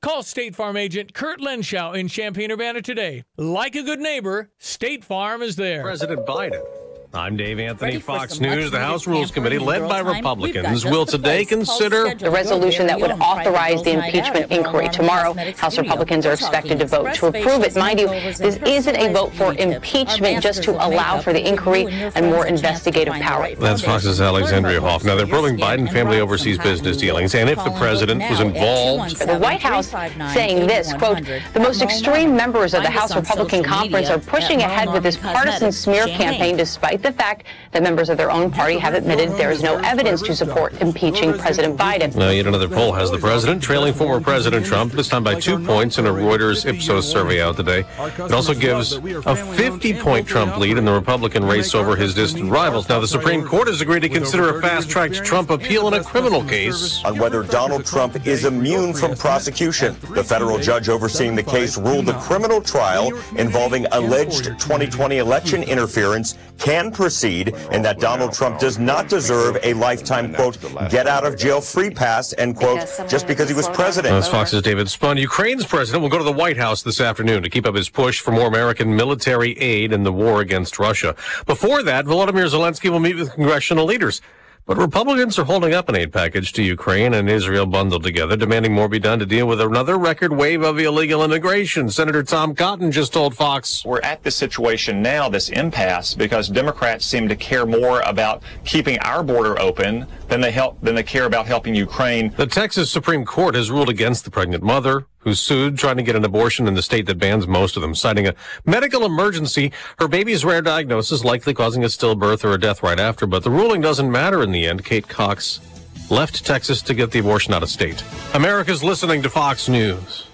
Call State Farm agent Kurt Lenschow in Champaign-Urbana today. Like a good neighbor, State Farm is there. President Biden. I'm Dave Anthony, Fox News. The House Rules Committee, led by Republicans, will today consider the resolution that would authorize the impeachment inquiry tomorrow. House Republicans are expected to vote to approve it. Mind you, this isn't a vote for impeachment, just to allow for the inquiry and more investigative power. That's Fox's Alexandria Hoff. Now, they're probing Biden family overseas business dealings, and if the president was involved. The White House saying this, quote, the most extreme members of the House Republican Conference are pushing ahead with this partisan smear campaign despite the fact that members of their own party have admitted there is no evidence to support impeaching President Biden. Now, yet another poll has the president trailing former President Trump, this time by 2 points in a Reuters Ipsos survey out today. It also gives a 50-point Trump lead in the Republican race over his distant rivals. Now, the Supreme Court has agreed to consider a fast-tracked Trump appeal in a criminal case on whether Donald Trump is immune from prosecution. The federal judge overseeing the case ruled the criminal trial involving alleged 2020 election interference can proceed, and that Donald Trump does not deserve a lifetime, quote, get-out-of-jail-free pass, end quote, just because he was president. That's Fox's David Spun. Ukraine's president will go to the White House this afternoon to keep up his push for more American military aid in the war against Russia. Before that, Volodymyr Zelensky will meet with congressional leaders. But Republicans are holding up an aid package to Ukraine and Israel bundled together, demanding more be done to deal with another record wave of illegal immigration. Senator Tom Cotton just told Fox. We're at this situation now, this impasse, because Democrats seem to care more about keeping our border open than they care about helping Ukraine. The Texas Supreme Court has ruled against the pregnant mother who sued trying to get an abortion in the state that bans most of them, citing a medical emergency, her baby's rare diagnosis likely causing a stillbirth or a death right after. But the ruling doesn't matter in the end. Kate Cox left Texas to get the abortion out of state. America's listening to Fox News.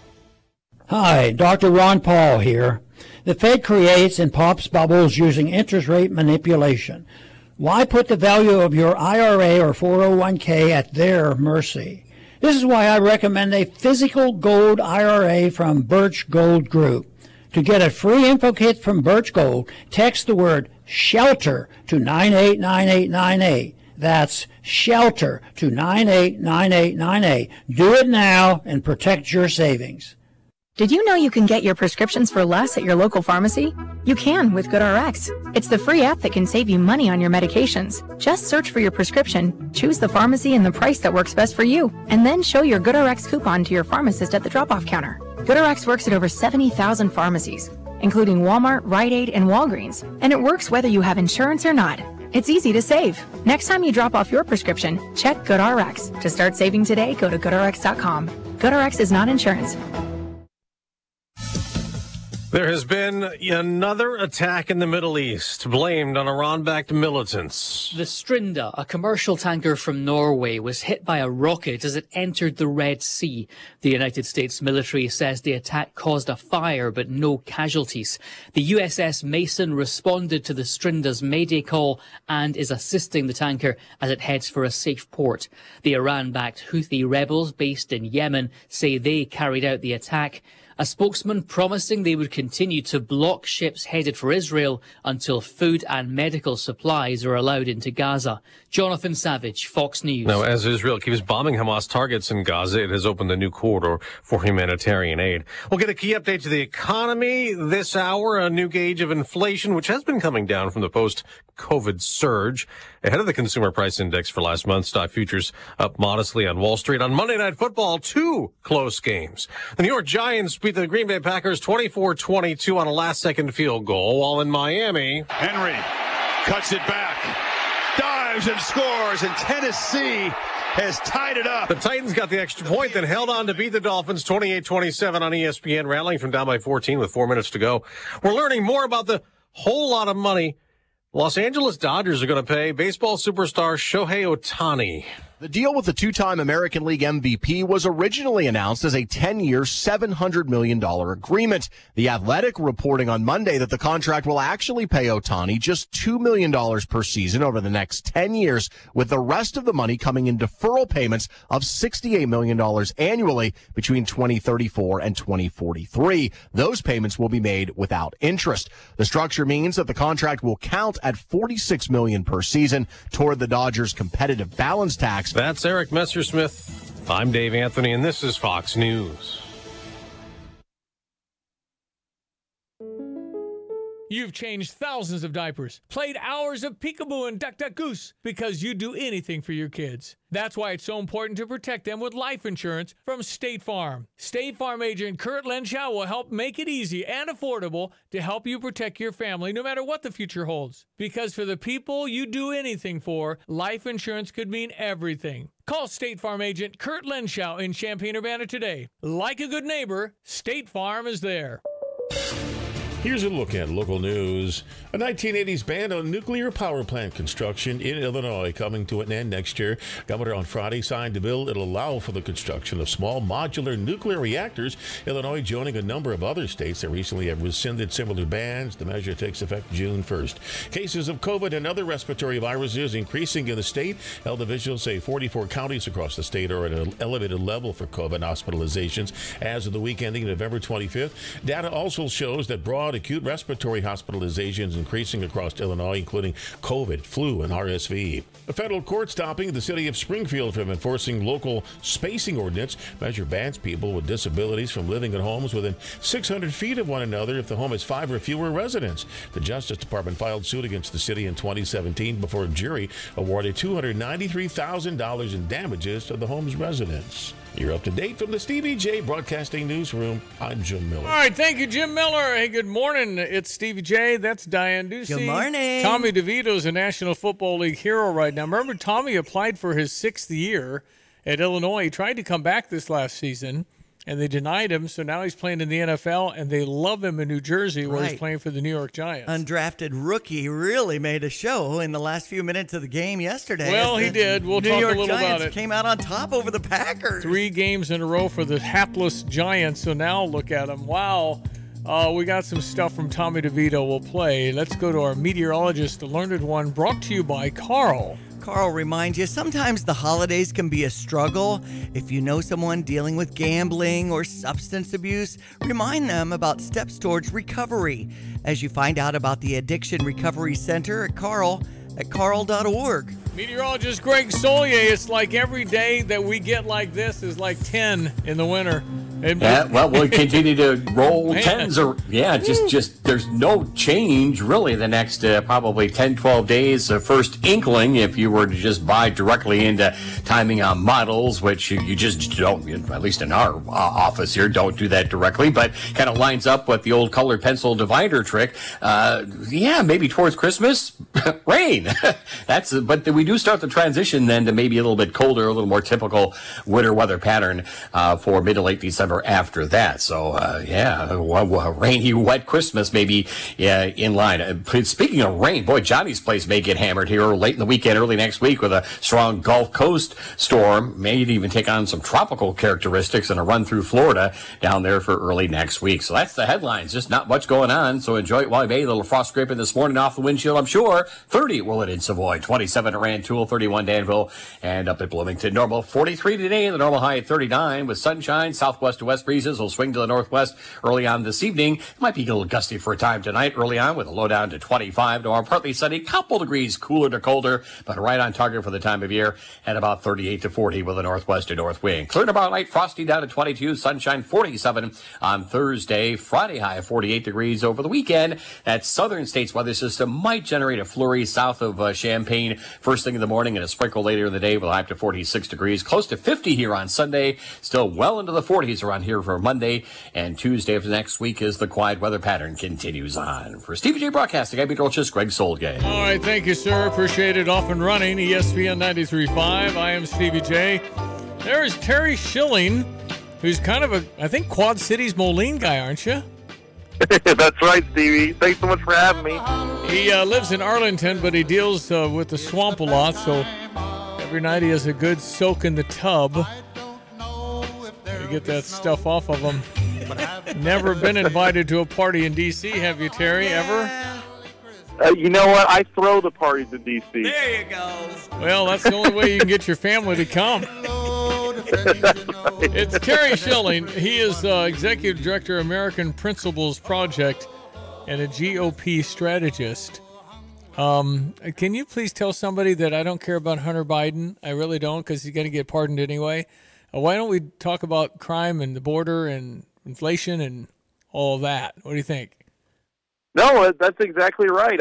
Hi, Dr. Ron Paul here. The Fed creates and pops bubbles using interest rate manipulation. Why put the value of your IRA or 401k at their mercy? This is why I recommend a physical gold IRA from Birch Gold Group. To get a free info kit from Birch Gold, text the word SHELTER to 989898. That's SHELTER to 989898. Do it now and protect your savings. Did you know you can get your prescriptions for less at your local pharmacy? You can with GoodRx. It's the free app that can save you money on your medications. Just search for your prescription, choose the pharmacy and the price that works best for you, and then show your GoodRx coupon to your pharmacist at the drop-off counter. GoodRx works at over 70,000 pharmacies, including Walmart, Rite Aid, and Walgreens, and it works whether you have insurance or not. It's easy to save. Next time you drop off your prescription, check GoodRx. To start saving today, go to GoodRx.com. GoodRx is not insurance. There has been another attack in the Middle East, blamed on Iran-backed militants. The Strinda, a commercial tanker from Norway, was hit by a rocket as it entered the Red Sea. The United States military says the attack caused a fire, but no casualties. The USS Mason responded to the Strinda's mayday call and is assisting the tanker as it heads for a safe port. The Iran-backed Houthi rebels based in Yemen say they carried out the attack. A spokesman promising they would continue to block ships headed for Israel until food and medical supplies are allowed into Gaza. Jonathan Savage, Fox News. Now, as Israel keeps bombing Hamas targets in Gaza, it has opened a new corridor for humanitarian aid. We'll get a key update to the economy this hour, a new gauge of inflation, which has been coming down from the post-COVID surge. Ahead of the consumer price index for last month, stock futures up modestly on Wall Street. On Monday Night Football, 2 close games. The New York Giants beat the Green Bay Packers 24-22 on a last-second field goal, while in Miami, Henry cuts it back, dives and scores, and Tennessee has tied it up. The Titans got the extra point, then held on to beat the Dolphins 28-27 on ESPN, rallying from down by 14 with 4 minutes to go. We're learning more about the whole lot of money Los Angeles Dodgers are going to pay baseball superstar Shohei Ohtani. The deal with the two-time American League MVP was originally announced as a 10-year, $700 million agreement. The Athletic reporting on Monday that the contract will actually pay Ohtani just $2 million per season over the next 10 years, with the rest of the money coming in deferral payments of $68 million annually between 2034 and 2043. Those payments will be made without interest. The structure means that the contract will count at $46 million per season toward the Dodgers' competitive balance tax. That's Eric Messersmith. I'm Dave Anthony, and this is Fox News. You've changed thousands of diapers, played hours of peekaboo and duck duck goose because you do anything for your kids. That's why it's so important to protect them with life insurance from State Farm. State Farm agent Kurt Lenschow will help make it easy and affordable to help you protect your family no matter what the future holds. Because for the people you do anything for, life insurance could mean everything. Call State Farm agent Kurt Lenschow in Champaign-Urbana today. Like a good neighbor, State Farm is there. Here's a look at local news. A 1980s ban on nuclear power plant construction in Illinois coming to an end next year. Governor on Friday signed a bill that will allow for the construction of small modular nuclear reactors. Illinois joining a number of other states that recently have rescinded similar bans. The measure takes effect June 1st. Cases of COVID and other respiratory viruses increasing in the state. Health officials say 44 counties across the state are at an elevated level for COVID hospitalizations as of the week ending November 25th. Data also shows that broad acute respiratory hospitalizations increasing across Illinois, including COVID, flu, and RSV. A federal court stopping the city of Springfield from enforcing local spacing ordinance. Measure bans people with disabilities from living in homes within 600 feet of one another if the home has 5 or fewer residents. The Justice Department filed suit against the city in 2017 before a jury awarded $293,000 in damages to the home's residents. You're up to date from the Stevie J Broadcasting Newsroom. I'm Jim Miller. All right, thank you, Jim Miller. Hey, good morning. It's Stevie J. That's Diane Ducey. Good morning. Tommy DeVito's a National Football League hero right now. Remember, Tommy applied for his 6th year at Illinois. He tried to come back this last season, and they denied him, so now he's playing in the NFL, and they love him in New Jersey where he's playing for the New York Giants. Undrafted rookie really made a show in the last few minutes of the game yesterday. Well, he did. We'll talk a little about it. Came out on top over the Packers. 3 games in a row for the hapless Giants, so now look at them. Wow. We got some stuff from Tommy DeVito we'll play. Let's go to our meteorologist, the Learned One, brought to you by Carl. Carl reminds you, sometimes the holidays can be a struggle. If you know someone dealing with gambling or substance abuse, remind them about steps towards recovery as you find out about the Addiction Recovery Center at carl.org. Meteorologist Greg Solier, it's like every day that we get like this is like 10 in the winter. Yeah, well, we'll continue to roll tens. Just there's no change really the next probably 10, 12 days. First inkling, if you were to just buy directly into timing on models, which you just don't, at least in our office here, don't do that directly, but kind of lines up with the old colored pencil divider trick. Maybe towards Christmas, rain. But we do start the transition then to maybe a little bit colder, a little more typical winter weather pattern for mid to late December after that. So, a rainy, wet Christmas maybe in line. Speaking of rain, boy, Johnny's place may get hammered here late in the weekend, early next week with a strong Gulf Coast storm. May even take on some tropical characteristics and a run through Florida down there for early next week. So that's the headlines. Just not much going on. So enjoy it while you may. A little frost scraping this morning off the windshield, I'm sure. 30 Willett in Savoy, 27 at Rantoul, 31 Danville, and up at Bloomington. Normal 43 today, the normal high at 39 with sunshine. Southwest to west breezes will swing to the northwest early on this evening. It might be a little gusty for a time tonight early on with a low down to 25. Tomorrow partly sunny, couple degrees cooler to colder, but right on target for the time of year at about 38 to 40 with a northwest to north wind. Clear tomorrow night, frosty down to 22, sunshine 47 on Thursday. Friday high of 48 degrees over the weekend. That southern states weather system might generate a flurry south of Champaign first thing in the morning and a sprinkle later in the day with a high up to 46 degrees. Close to 50 here on Sunday. Still well into the 40s around here for Monday. And Tuesday of next week as the quiet weather pattern continues on. For Stevie J Broadcasting, I'm meteorologist Greg Soulgate. All right, thank you, sir. Appreciate it. Off and running. ESPN 93.5. I am Stevie J. There is Terry Schilling, who's kind of I think Quad Cities Moline guy, aren't you? That's right, Stevie. Thanks so much for having me. He lives in Arlington, but he deals with the swamp a lot, so every night he has a good soak in the tub. You get that stuff off of him. Never been invited to a party in D.C., have you, Terry, ever? You know what? I throw the parties in D.C. There you go. Well, that's the only way you can get your family to come. It's Terry Schilling. He is Executive Director of American Principles Project and a GOP strategist. Can you please tell somebody that I don't care about Hunter Biden? I really don't, because he's going to get pardoned anyway. Why don't we talk about crime and the border and inflation and all of that? What do you think? No, that's exactly right.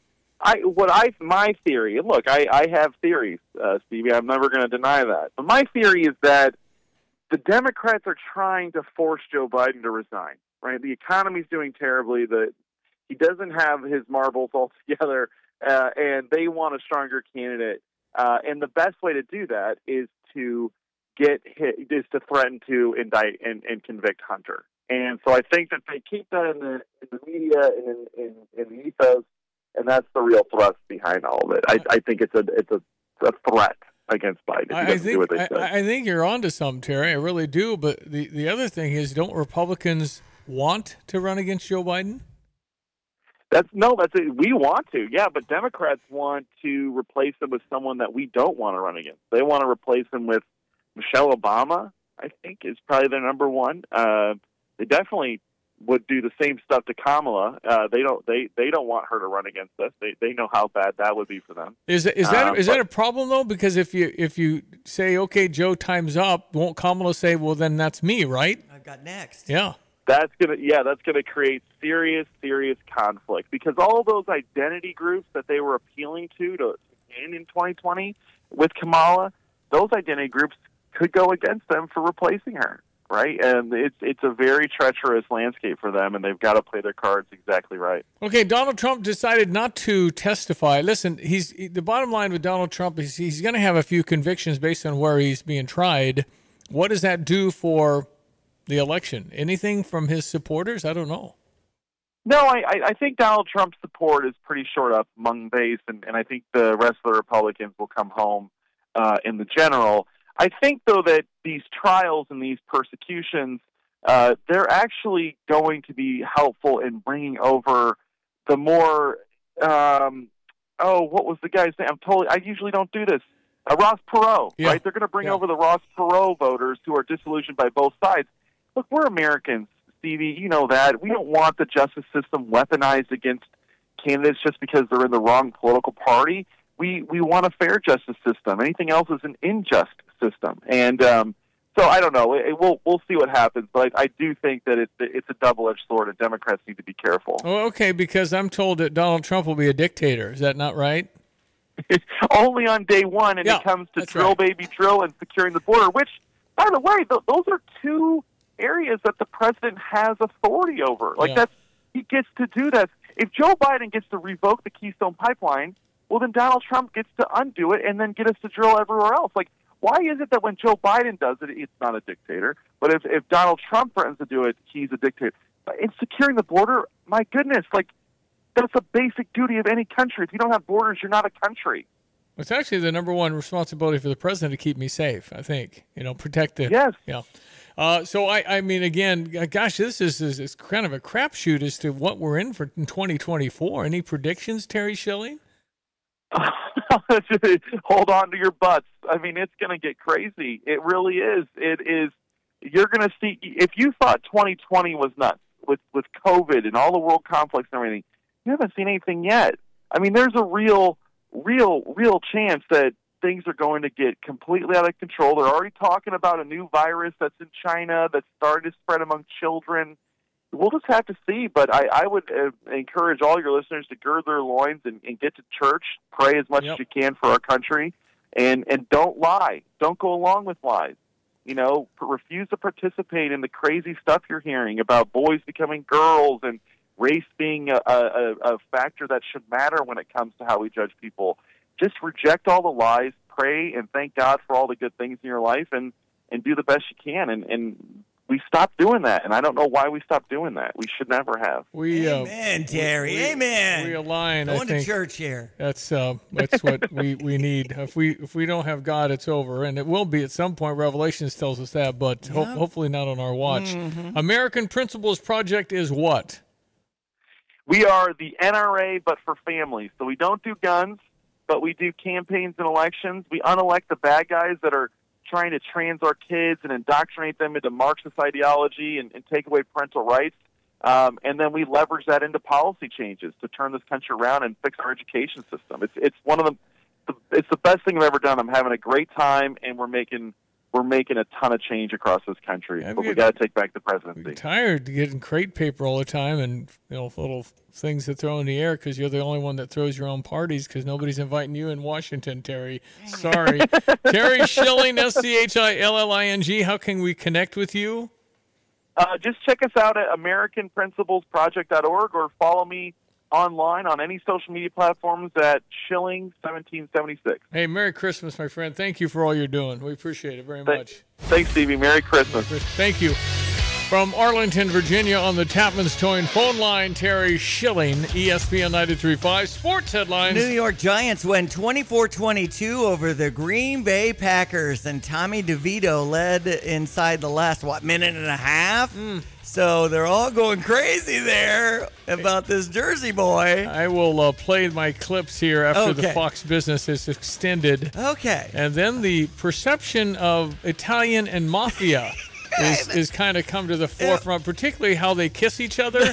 My theory, and look, I have theories, Stevie. I'm never going to deny that. But my theory is that the Democrats are trying to force Joe Biden to resign, right? The economy's doing terribly. He doesn't have his marbles all together, and they want a stronger candidate. And the best way to do that is to threaten to indict and convict Hunter. And so I think that they keep that in the media and in the ethos, and that's the real thrust behind all of it. I think it's a threat against Biden. I think you're onto something, Terry. I really do. But the other thing is, don't Republicans want to run against Joe Biden? We want to, yeah, but Democrats want to replace him with someone that we don't want to run against. They want to replace him with Michelle Obama, I think, is probably their number one. They definitely would do the same stuff to Kamala. They don't want her to run against us. They know how bad that would be for them. Is that a problem though? Because if you say, okay, Joe, time's up, won't Kamala say, well, then that's me, right? I've got next. Yeah. That's gonna create serious conflict, because all those identity groups that they were appealing to in 2020 with Kamala, those identity groups could go against them for replacing her. Right, and it's a very treacherous landscape for them, and they've got to play their cards exactly right. Okay, Donald Trump decided not to testify. Listen, the bottom line with Donald Trump is he's going to have a few convictions based on where he's being tried. What does that do for the election? Anything from his supporters? I don't know. No, I think Donald Trump's support is pretty short up among base, and I think the rest of the Republicans will come home in the general. I think, though, that these trials and these persecutions, they're actually going to be helpful in bringing over the more, what was the guy's name? I usually don't do this. Ross Perot, right? They're going to bring over the Ross Perot voters who are disillusioned by both sides. Look, we're Americans, Stevie. You know that. We don't want the justice system weaponized against candidates just because they're in the wrong political party. We want a fair justice system. Anything else is an unjust system. And so I don't know. We'll see what happens. But I do think that it's a double-edged sword, and Democrats need to be careful. Oh, okay, because I'm told that Donald Trump will be a dictator. Is that not right? Only on day one, and it comes to drill, baby, drill, and securing the border, which, by the way, those are two areas that the president has authority over. He gets to do that. If Joe Biden gets to revoke the Keystone Pipeline, well, then Donald Trump gets to undo it and then get us to drill everywhere else. Why is it that when Joe Biden does it, it's not a dictator, but if Donald Trump threatens to do it, he's a dictator? In securing the border, my goodness, that's a basic duty of any country. If you don't have borders, you're not a country. It's actually the number one responsibility for the president to keep me safe, I think. Protect the... Yes. Yeah. So, I mean, again, gosh, this is kind of a crapshoot as to what we're in 2024. Any predictions, Terry Schilling? Hold on to your butts. I mean, it's going to get crazy. It really is. It is. You're going to see. If you thought 2020 was nuts with COVID and all the world conflicts and everything, you haven't seen anything yet. I mean, there's a real chance that things are going to get completely out of control. They're already talking about a new virus that's in China that's starting to spread among children. We'll just have to see, but I would encourage all your listeners to gird their loins and get to church, pray as much as you can for our country, and don't lie. Don't go along with lies. Refuse to participate in the crazy stuff you're hearing about boys becoming girls and race being a factor that should matter when it comes to how we judge people. Just reject all the lies, pray, and thank God for all the good things in your life, and do the best you can. And we stopped doing that, and I don't know why we stopped doing that. We should never have. Amen, Terry. Amen. We align. Going to church here. That's what we need. If we don't have God, it's over, and it will be at some point. Revelations tells us that, but hopefully not on our watch. Mm-hmm. American Principles Project is what? We are the NRA, but for families. So we don't do guns, but we do campaigns and elections. We unelect the bad guys that are trying to trans our kids and indoctrinate them into Marxist ideology and take away parental rights. And then we leverage that into policy changes to turn this country around and fix our education system. It's one of it's the best thing I've ever done. I'm having a great time, and we're making we're making a ton of change across this country. But we got to take back the presidency. I'm tired of getting crate paper all the time and little things to throw in the air because you're the only one that throws your own parties because nobody's inviting you in Washington, Terry. Sorry. Terry Schilling, SCHILLING. How can we connect with you? Just check us out at AmericanPrinciplesProject.org or follow me online on any social media platforms at Schilling1776. Hey, Merry Christmas, my friend. Thank you for all you're doing. We appreciate it very much. Thanks, Stevie. Merry Christmas. Thank you. From Arlington, Virginia, on the Tapman's Towing phone line, Terry Schilling, ESPN 93.5 Sports Headlines. New York Giants win 24-22 over the Green Bay Packers, and Tommy DeVito led inside the last, minute and a half? So they're all going crazy there about this Jersey boy. I will play my clips here after the Fox business is extended. Okay. And then the perception of Italian and mafia is kind of come to the forefront, particularly how they kiss each other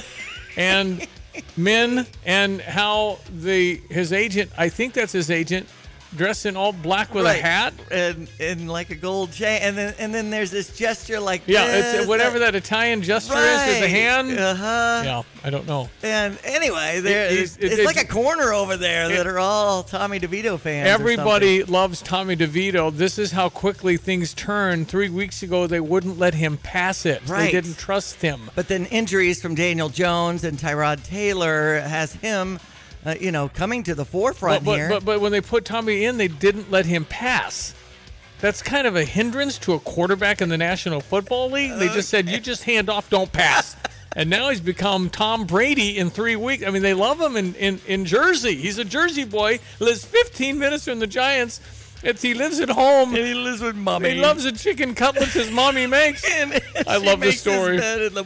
and men, and how his agent, I think that's his agent, dressed in all black with a hat and like a gold chain, and then there's this gesture like it's whatever that Italian gesture is with the hand. Yeah, I don't know. And anyway, it's like a corner over there that are all Tommy DeVito fans. Everybody loves Tommy DeVito. This is how quickly things turn. 3 weeks ago, they wouldn't let him pass it. Right. They didn't trust him. But then injuries from Daniel Jones and Tyrod Taylor has him coming to the forefront here. But when they put Tommy in, they didn't let him pass. That's kind of a hindrance to a quarterback in the National Football League. They just said, you just hand off, don't pass. And now he's become Tom Brady in 3 weeks. I mean, they love him in Jersey. He's a Jersey boy, lives 15 minutes from the Giants. He lives at home. And he lives with mommy. He loves the chicken cutlets his mommy makes. I love the story.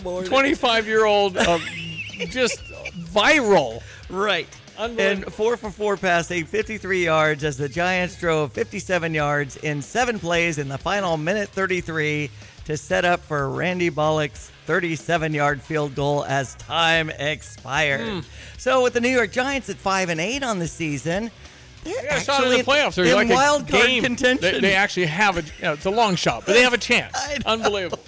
25-year-old, just viral. Right. And 4 for 4 passing, 53 yards as the Giants drove 57 yards in 7 plays in the final minute 33 to set up for Randy Bullock's 37-yard field goal as time expired. So with the New York Giants at 5-8 on the season, they're actually in the playoffs. in like wild card game. contention. They actually have it's a long shot, but they have a chance. Unbelievable.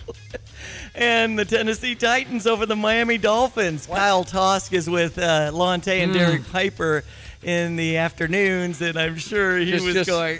And the Tennessee Titans over the Miami Dolphins. Kyle Tosk is with Lonte and Derek Piper in the afternoons, and I'm sure he was going,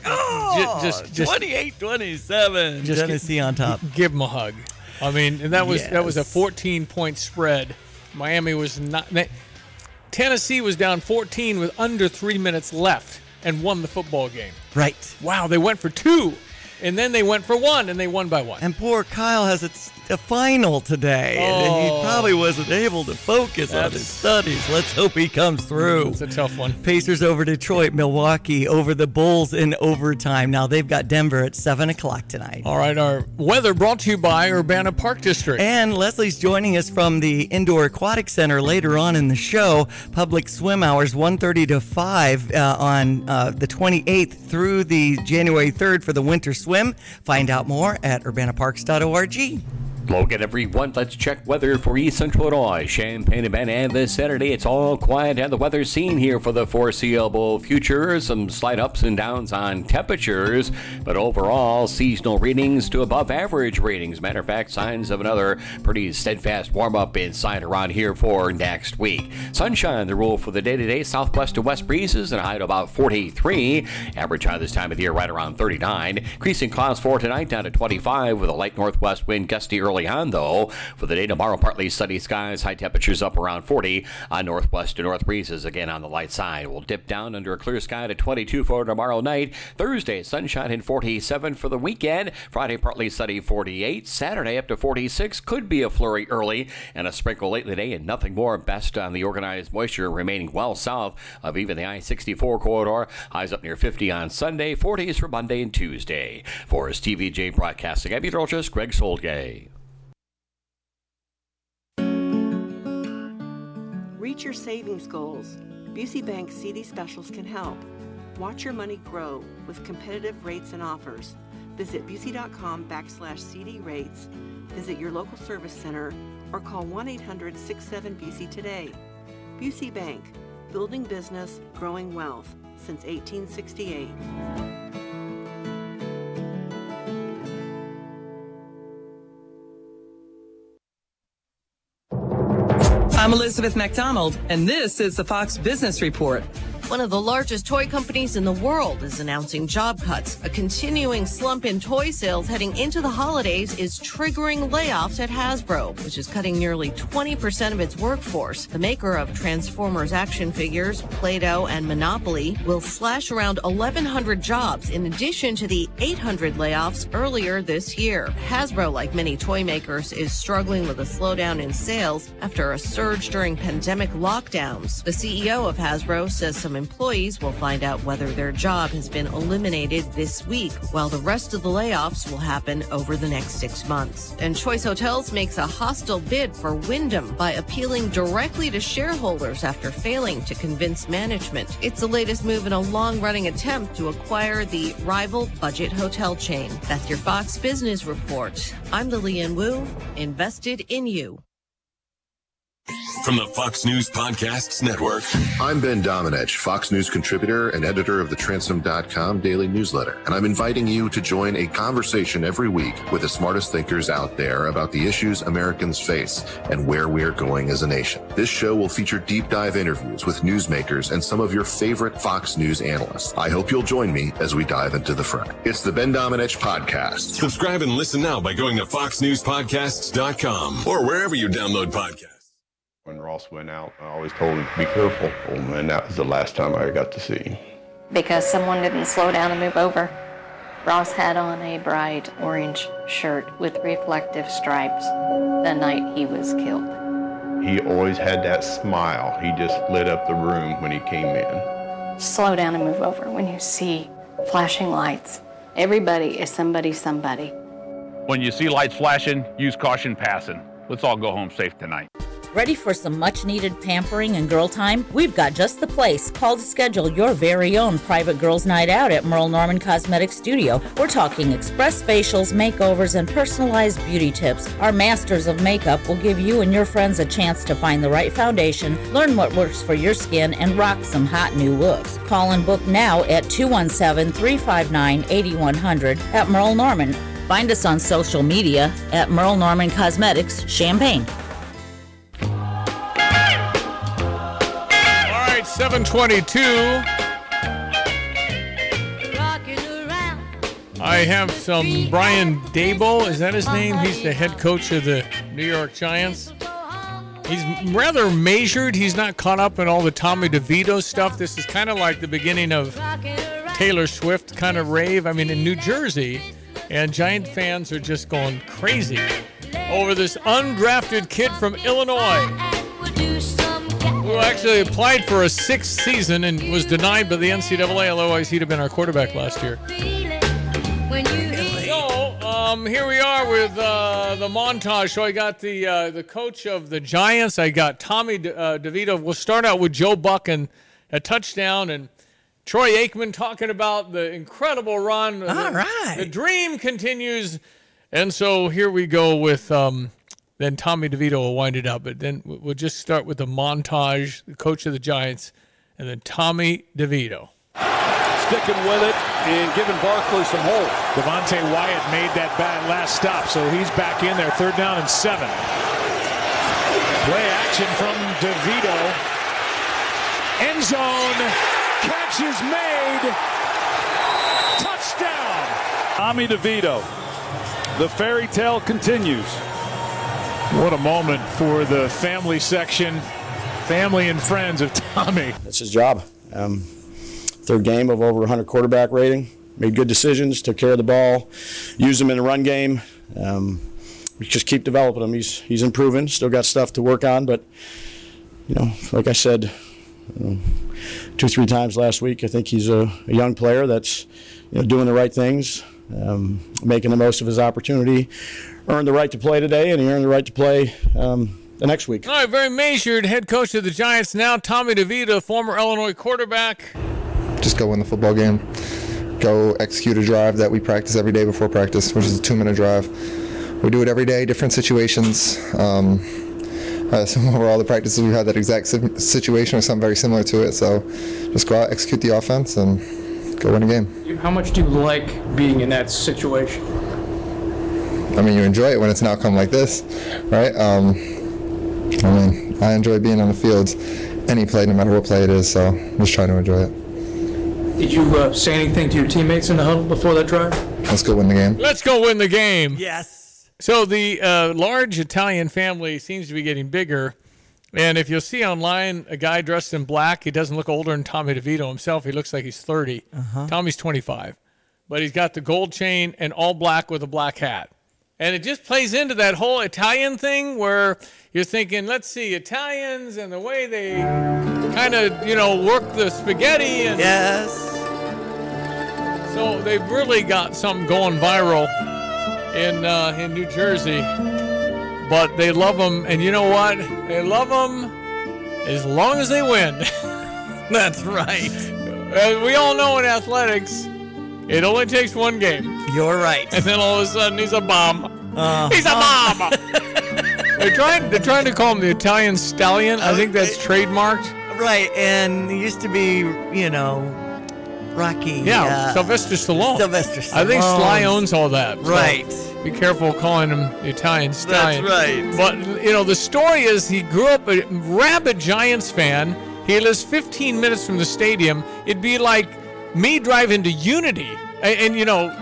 28-27. Tennessee on top. Give him a hug. I mean, and that was a 14-point spread. Miami was not. Tennessee was down 14 with under 3 minutes left and won the football game. Right. Wow, they went for 2. And then they went for 1, and they won by 1. And poor Kyle has a final today. And he probably wasn't able to focus on his studies. Let's hope he comes through. It's a tough one. Pacers over Detroit, Milwaukee over the Bulls in overtime. Now they've got Denver at 7 o'clock tonight. All right, our weather brought to you by Urbana Park District. And Leslie's joining us from the Indoor Aquatic Center later on in the show. Public swim hours 1:30 to 5 on the 28th through the January 3rd for the winter swim. Find out more at urbanaparks.org. Logan, everyone, let's check weather for East Central Illinois, Champaign-Urbana, and this Saturday. It's all quiet and the weather scene here for the foreseeable future. Some slight ups and downs on temperatures, but overall, seasonal readings to above average readings. Matter of fact, signs of another pretty steadfast warm-up inside around here for next week. Sunshine, the rule for the day today. Southwest to west breezes and a high to about 43. Average high this time of the year right around 39. Increasing clouds for tonight down to 25 with a light northwest wind gusty early on, though. For the day tomorrow, partly sunny skies, high temperatures up around 40 on northwest to north breezes. Again, on the light side, we'll dip down under a clear sky to 22 for tomorrow night. Thursday, sunshine and 47 for the weekend. Friday, partly sunny, 48. Saturday, up to 46. Could be a flurry early and a sprinkle late in the day, and nothing more. Best on the organized moisture remaining well south of even the I-64 corridor. Highs up near 50 on Sunday, 40s for Monday and Tuesday. For his TVJ Broadcasting, I'm meteorologist Greg Solgay. Reach your savings goals. Busey Bank's CD specials can help. Watch your money grow with competitive rates and offers. Visit Busey.com/CD rates. Visit your local service center or call 1-800-67-BUSEY today. Busey Bank, building business, growing wealth since 1868. I'm Elizabeth McDonald, and this is the Fox Business Report. One of the largest toy companies in the world is announcing job cuts. A continuing slump in toy sales heading into the holidays is triggering layoffs at Hasbro, which is cutting nearly 20% of its workforce. The maker of Transformers action figures, Play-Doh, and Monopoly will slash around 1,100 jobs in addition to the 800 layoffs earlier this year. Hasbro, like many toy makers, is struggling with a slowdown in sales after a surge during pandemic lockdowns. The CEO of Hasbro says some employees will find out whether their job has been eliminated this week, while the rest of the layoffs will happen over the next 6 months. And Choice Hotels makes a hostile bid for Wyndham by appealing directly to shareholders after failing to convince management. It's the latest move in a long-running attempt to acquire the rival budget hotel chain. That's your Fox Business Report. I'm Lillian Wu, invested in you. From the Fox News Podcasts Network. I'm Ben Domenech, Fox News contributor and editor of the Transom.com daily newsletter, and I'm inviting you to join a conversation every week with the smartest thinkers out there about the issues Americans face and where we're going as a nation. This show will feature deep dive interviews with newsmakers and some of your favorite Fox News analysts. I hope you'll join me as we dive into the fray. It's the Ben Domenech Podcast. Subscribe and listen now by going to foxnewspodcasts.com or wherever you download podcasts. When Ross went out, I always told him to be careful, and that was the last time I got to see him. Because someone didn't slow down and move over. Ross had on a bright orange shirt with reflective stripes the night he was killed. He always had that smile. He just lit up the room when he came in. Slow down and move over when you see flashing lights. Everybody is somebody. When you see lights flashing, use caution passing. Let's all go home safe tonight. Ready for some much-needed pampering and girl time? We've got just the place. Call to schedule your very own private girls' night out at Merle Norman Cosmetics Studio. We're talking express facials, makeovers, and personalized beauty tips. Our masters of makeup will give you and your friends a chance to find the right foundation, learn what works for your skin, and rock some hot new looks. Call and book now at 217-359-8100 at Merle Norman. Find us on social media at Merle Norman Cosmetics, Champaign. 7:22. I have some Brian Daboll. Is that his name? He's the head coach of the New York Giants. He's rather measured. He's not caught up in all the Tommy DeVito stuff. This is kind of like the beginning of Taylor Swift kind of rave. I mean, in New Jersey, and Giant fans are just going crazy over this undrafted kid from Illinois who actually applied for a 6th season and was denied by the NCAA, otherwise he'd have been our quarterback last year. So, here we are with the montage. So I got the coach of the Giants. I got Tommy DeVito. We'll start out with Joe Buck and a touchdown, and Troy Aikman talking about the incredible run. All right. The dream continues. And so here we go with... then Tommy DeVito will wind it up, but then we'll just start with the montage, the coach of the Giants, and then Tommy DeVito. Sticking with it and giving Barkley some holes. Devontae Wyatt made that bad last stop, so he's back in there, 3rd down and 7. Play action from DeVito. End zone. Catch is made. Touchdown. Tommy DeVito. The fairy tale continues. What a moment for the family section, family and friends of Tommy. That's his job. 3rd game of over 100 quarterback rating. Made good decisions, took care of the ball, used him in the run game. We just keep developing him. He's improving, still got stuff to work on, but, like I said 2-3 times last week, I think he's a young player that's doing the right things, making the most of his opportunity. Earned the right to play today, and he earned the right to play the next week. All right, very measured head coach of the Giants now, Tommy DeVito, former Illinois quarterback. Just go win the football game. Go execute a drive that we practice every day before practice, which is a 2-minute drive. We do it every day, different situations. Some of all the practices we've had that exact situation or something very similar to it. So just go out, execute the offense, and go win a game. How much do you like being in that situation? I mean, you enjoy it when it's an outcome like this, right? I mean, I enjoy being on the field, any play, no matter what play it is, so I'm just trying to enjoy it. Did you say anything to your teammates in the huddle before that drive? Let's go win the game. Let's go win the game. Yes. So the large Italian family seems to be getting bigger. And if you'll see online, a guy dressed in black, he doesn't look older than Tommy DeVito himself. He looks like he's 30. Tommy's 25. But he's got the gold chain and all black with a black hat. And it just plays into that whole Italian thing where you're thinking, let's see, Italians and the way they kind of, work the spaghetti. And yes. So they've really got something going viral in New Jersey. But they love them. And you know what? They love them as long as they win. That's right. As we all know in athletics, it only takes one game. You're right. And then all of a sudden, he's a bomb. He's a bomb. They're trying to call him the Italian Stallion. I think that's trademarked. Right, and it used to be, Rocky. Yeah, Sylvester Stallone. Sylvester Stallone. I think Sly owns all that. Right. So be careful calling him the Italian Stallion. That's right. But, the story is he grew up a rabid Giants fan. He lives 15 minutes from the stadium. It'd be like me driving to Unity and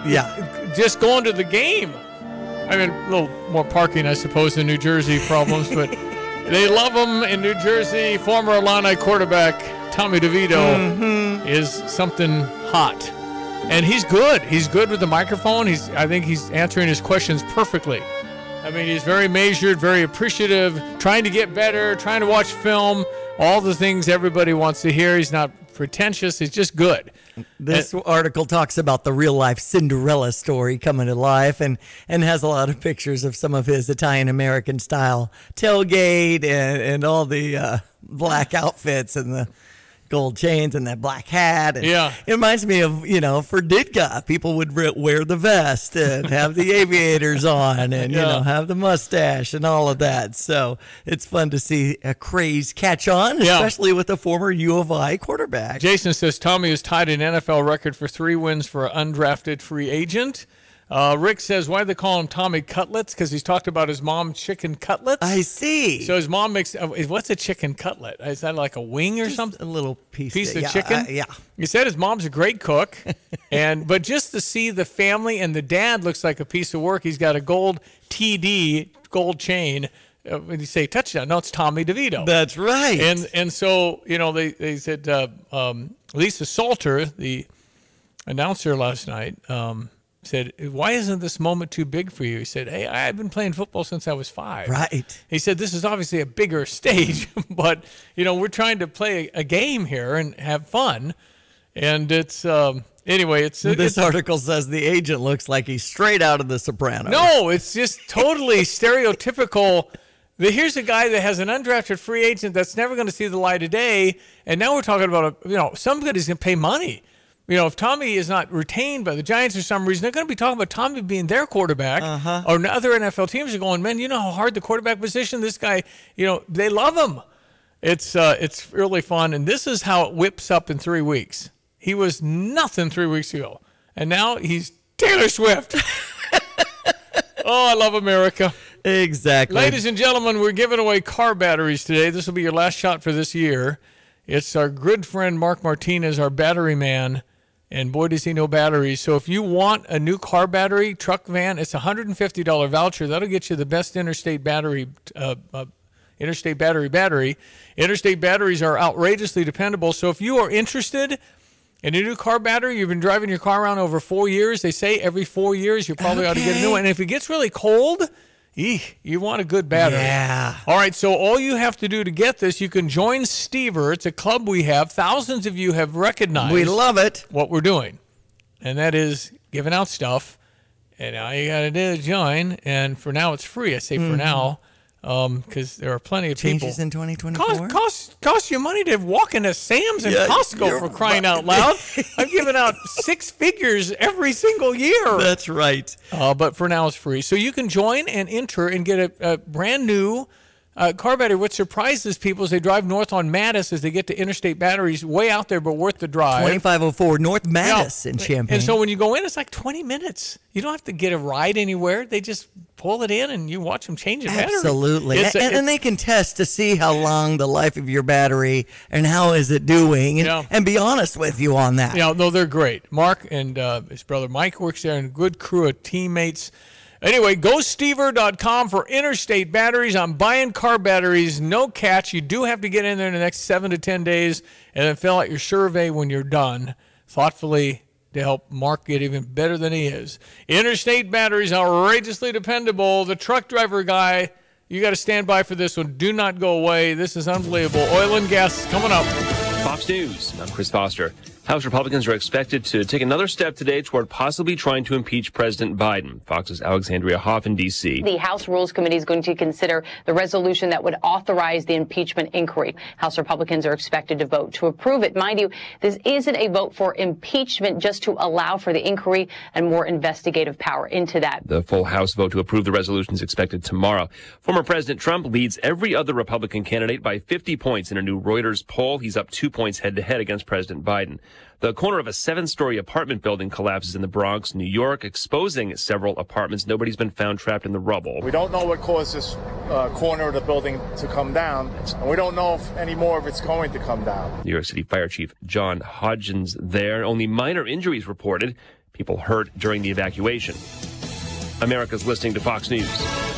just going to the game. I mean, a little more parking, I suppose, in New Jersey problems, but they love him in New Jersey. Former Illini quarterback Tommy DeVito is something hot. And he's good. He's good with the microphone. I think he's answering his questions perfectly. I mean, he's very measured, very appreciative, trying to get better, trying to watch film, all the things everybody wants to hear. He's not pretentious. He's just good. This article talks about the real-life Cinderella story coming to life and has a lot of pictures of some of his Italian-American style tailgate and all the black outfits and the gold chains and that black hat. And yeah. It reminds me of, for Ditka, people would wear the vest and have the aviators on and, have the mustache and all of that. So it's fun to see a craze catch on, especially with a former U of I quarterback. Jason says Tommy has tied an NFL record for 3 wins for an undrafted free agent. Rick says, why do they call him Tommy Cutlets? Because he's talked about his mom chicken cutlets. I see. So his mom makes, what's a chicken cutlet? Is that like a wing or just something? A little piece of chicken? Yeah. He said his mom's a great cook. But just to see the family, and the dad looks like a piece of work. He's got a gold TD, gold chain. When you say touchdown, no, it's Tommy DeVito. That's right. And so, they said Lisa Salter, the announcer last night, said, why isn't this moment too big for you? He said, hey, I've been playing football since I was 5. Right. He said, this is obviously a bigger stage, but, we're trying to play a game here and have fun. And it's, anyway, this article says the agent looks like he's straight out of The Sopranos. No, it's just totally stereotypical. Here's a guy that has an undrafted free agent that's never going to see the light of day. And now we're talking about, somebody's going to pay money. If Tommy is not retained by the Giants for some reason, they're going to be talking about Tommy being their quarterback. Or other NFL teams are going, man, you know how hard the quarterback position, this guy, they love him. It's really fun. And this is how it whips up in 3 weeks. He was nothing 3 weeks ago. And now he's Taylor Swift. Oh, I love America. Exactly. Ladies and gentlemen, we're giving away car batteries today. This will be your last shot for this year. It's our good friend Mark Martinez, our battery man. And boy, does he know batteries. So if you want a new car battery, truck, van, it's a $150 voucher. That'll get you the best Interstate battery. Interstate batteries are outrageously dependable. So if you are interested in a new car battery, you've been driving your car around over 4 years. They say every 4 years you probably ought to get a new one. And if it gets really cold, you want a good battery. Yeah. All right, so all you have to do to get this, you can join Stever. It's a club we have. Thousands of you have recognized. We love it. What we're doing. And that is giving out stuff. And all you got to do is join. And for now, it's free. I say for now because there are plenty of Changes people. in 2024? Cost you money to walk into Sam's and Costco for crying out loud. I'm giving out 6 figures every single year. That's right. But for now, it's free. So you can join and enter and get a brand new car battery, what surprises people is they drive north on Mattis as they get to Interstate Batteries, way out there, but worth the drive. 2504 North Mattis in Champaign. And so when you go in, it's like 20 minutes. You don't have to get a ride anywhere. They just pull it in and you watch them change the battery. Absolutely. And they can test to see how long the life of your battery and how is it doing and be honest with you on that. No, they're great. Mark and his brother Mike works there and a good crew of teammates. Anyway, GoStever.com for Interstate Batteries. I'm buying car batteries, no catch. You do have to get in there in the next 7 to 10 days and then fill out your survey when you're done, thoughtfully, to help Mark get even better than he is. Interstate Batteries, outrageously dependable. The truck driver guy, you got to stand by for this one. Do not go away. This is unbelievable. Oil and gas coming up. Fox News, I'm Chris Foster. House Republicans are expected to take another step today toward possibly trying to impeach President Biden. Fox's Alexandria Hoff in D.C. The House Rules Committee is going to consider the resolution that would authorize the impeachment inquiry. House Republicans are expected to vote to approve it. Mind you, this isn't a vote for impeachment, just to allow for the inquiry and more investigative power into that. The full House vote to approve the resolution is expected tomorrow. Former President Trump leads every other Republican candidate by 50 points in a new Reuters poll. He's up 2 points head-to-head against President Biden. The corner of a 7-story apartment building collapses in the Bronx, New York, exposing several apartments. Nobody's been found trapped in the rubble. We don't know what caused this corner of the building to come down, and we don't know if any more of it's going to come down. New York City Fire Chief John Hodgins there. Only minor injuries reported. People hurt during the evacuation. America's listening to Fox News.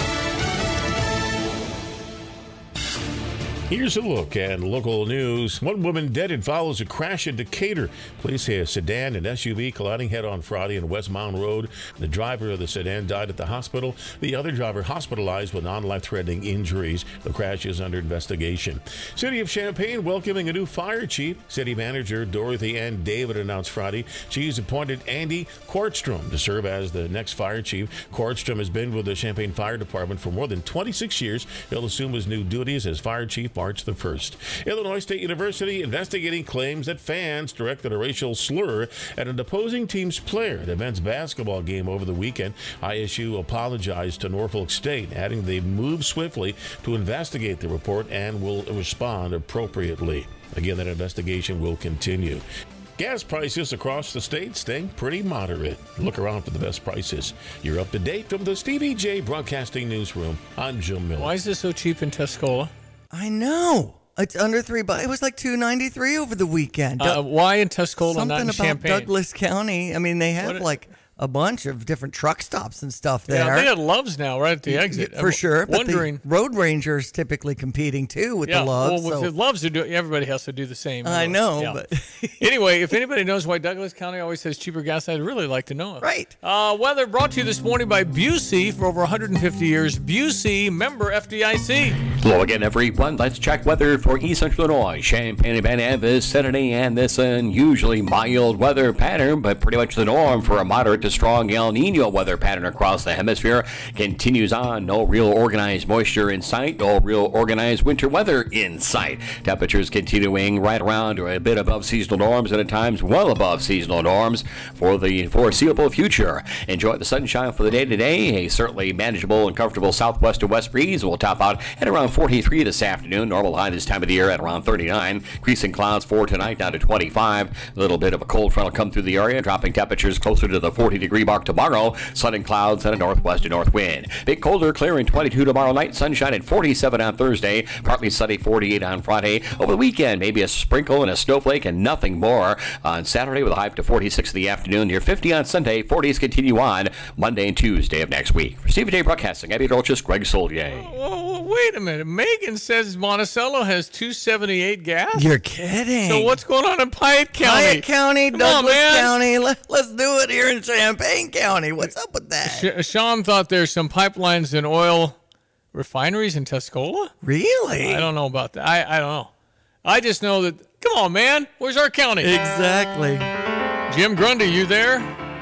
Here's a look at local news. One woman dead and follows a crash in Decatur. Police say a sedan and SUV colliding head-on Friday on West Mountain Road. The driver of the sedan died at the hospital. The other driver hospitalized with non-life-threatening injuries. The crash is under investigation. City of Champaign welcoming a new fire chief. City manager Dorothy Ann David announced Friday she's appointed Andy Kortstrom to serve as the next fire chief. Kortstrom has been with the Champaign Fire Department for more than 26 years. He'll assume his new duties as fire chief March the 1st. Illinois State University investigating claims that fans directed a racial slur at an opposing team's player at a men's basketball game over the weekend. ISU apologized to Norfolk State, adding they've moved swiftly to investigate the report and will respond appropriately. Again, that investigation will continue. Gas prices across the state staying pretty moderate. Look around for the best prices. You're up to date from the Stevie J Broadcasting Newsroom. I'm Jim Miller. Why is this so cheap in Tuscola? I know. It's under $3. It was like $2.93 over the weekend. Why in Tuscola, not in Something about Champaign? Douglas County. I mean, they have a bunch of different truck stops and stuff there. Yeah, they got Love's now right at the exit. For sure. But Wondering. the Road Ranger's typically competing too with the Loves. Well, with the Loves, everybody has to do the same. I know, but anyway, if anybody knows why Douglas County always has cheaper gas, I'd really like to know it. Right. Weather brought to you this morning by Busey for over 150 years. Busey, member FDIC. Hello again, everyone. Let's check weather for East Central Illinois. Champaign and Van Ness this Saturday, and this unusually mild weather pattern, but pretty much the norm for a moderate to strong El Nino weather pattern across the hemisphere continues on. No real organized moisture in sight. No real organized winter weather in sight. Temperatures continuing right around or a bit above seasonal norms and at times well above seasonal norms for the foreseeable future. Enjoy the sunshine for the day today. A certainly manageable and comfortable southwest to west breeze will top out at around 43 this afternoon. Normal high this time of the year at around 39. Increasing clouds for tonight down to 25. A little bit of a cold front will come through the area, dropping temperatures closer to the 40-degree mark tomorrow. Sun and clouds and a northwest to north wind. Bit colder, clearing 22 tomorrow night. Sunshine at 47 on Thursday. Partly sunny, 48 on Friday. Over the weekend, maybe a sprinkle and a snowflake and nothing more. On Saturday with a high up to 46 in the afternoon. Near 50 on Sunday. 40s continue on Monday and Tuesday of next week. For Stevie J Broadcasting, Abby Dolchis, Greg Solier. Wait a minute. Megan says Monticello has 278 gas? You're kidding. So what's going on in Piatt County? Piatt County, Douglas County. Let's do it here in Champaign County. What's up with that? Sean thought there's some pipelines and oil refineries in Tuscola? Really? I don't know about that. I don't know. I just know that, come on, man. Where's our county? Exactly. Jim Grundy, you there?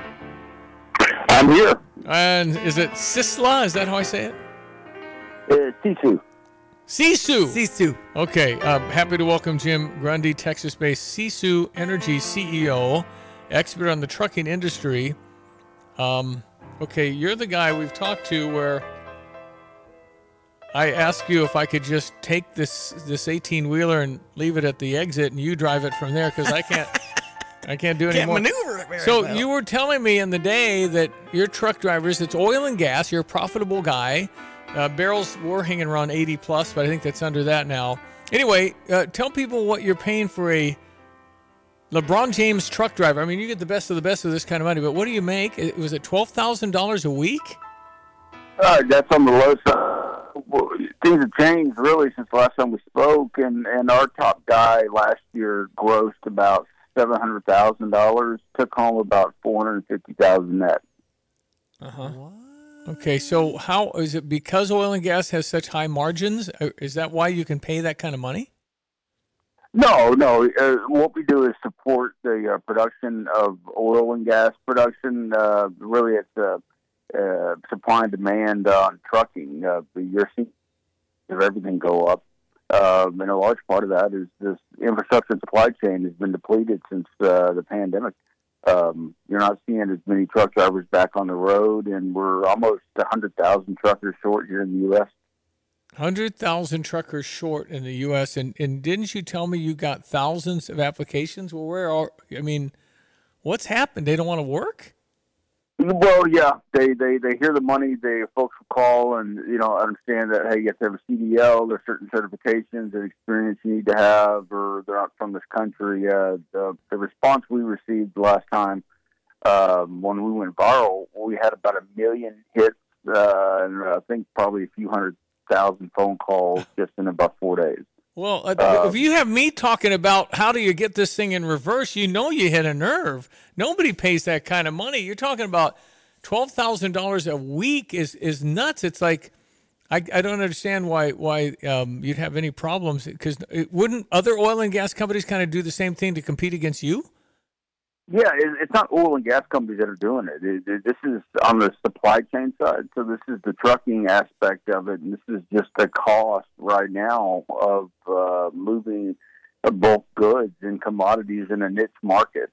I'm here. And is it Sisla? Is that how I say it? Sisu. Sisu. Okay. Happy to welcome Jim Grundy, Texas-based Sisu Energy CEO, expert on the trucking industry. Okay, you're the guy we've talked to where I asked you if I could just take this 18-wheeler and leave it at the exit, and you drive it from there because I can't do any more. Can't maneuver it very So well. you were telling me in the day that your truck drivers, it's oil and gas. You're a profitable guy. Barrels were hanging around 80 plus, but I think that's under that now. Anyway, tell people what you're paying for a LeBron James truck driver. I mean, you get the best of the best of this kind of money, but what do you make? Was it $12,000 a week? That's on the low side. Well, things have changed really since the last time we spoke, and our top guy last year grossed about $700,000, took home about $450,000 net. Okay, so how is it because oil and gas has such high margins? Is that why you can pay that kind of money? No. What we do is support the production of oil and gas production. Really, it's supply and demand on trucking. You're seeing everything go up. And a large part of that is this infrastructure and supply chain has been depleted since the pandemic. You're not seeing as many truck drivers back on the road, and we're almost 100,000 truckers short here in the U.S. 100,000 truckers short in the U.S. And didn't you tell me you got thousands of applications? Well, what's happened? They don't want to work? Well, yeah, they hear the money. Folks will call and understand that, hey, you have to have a CDL. There's certain certifications and experience you need to have, or they're not from this country. The response we received last time when we went viral, we had about 1 million hits, and I think probably a few 100,000 phone calls just in about 4 days. Well, if you have me talking about how do you get this thing in reverse, you hit a nerve. Nobody pays that kind of money. You're talking about $12,000 a week is nuts. It's like I don't understand why you'd have any problems, because wouldn't other oil and gas companies kind of do the same thing to compete against you? Yeah, it's not oil and gas companies that are doing it. This is on the supply chain side. So this is the trucking aspect of it, and this is just the cost right now of moving bulk goods and commodities in a niche market.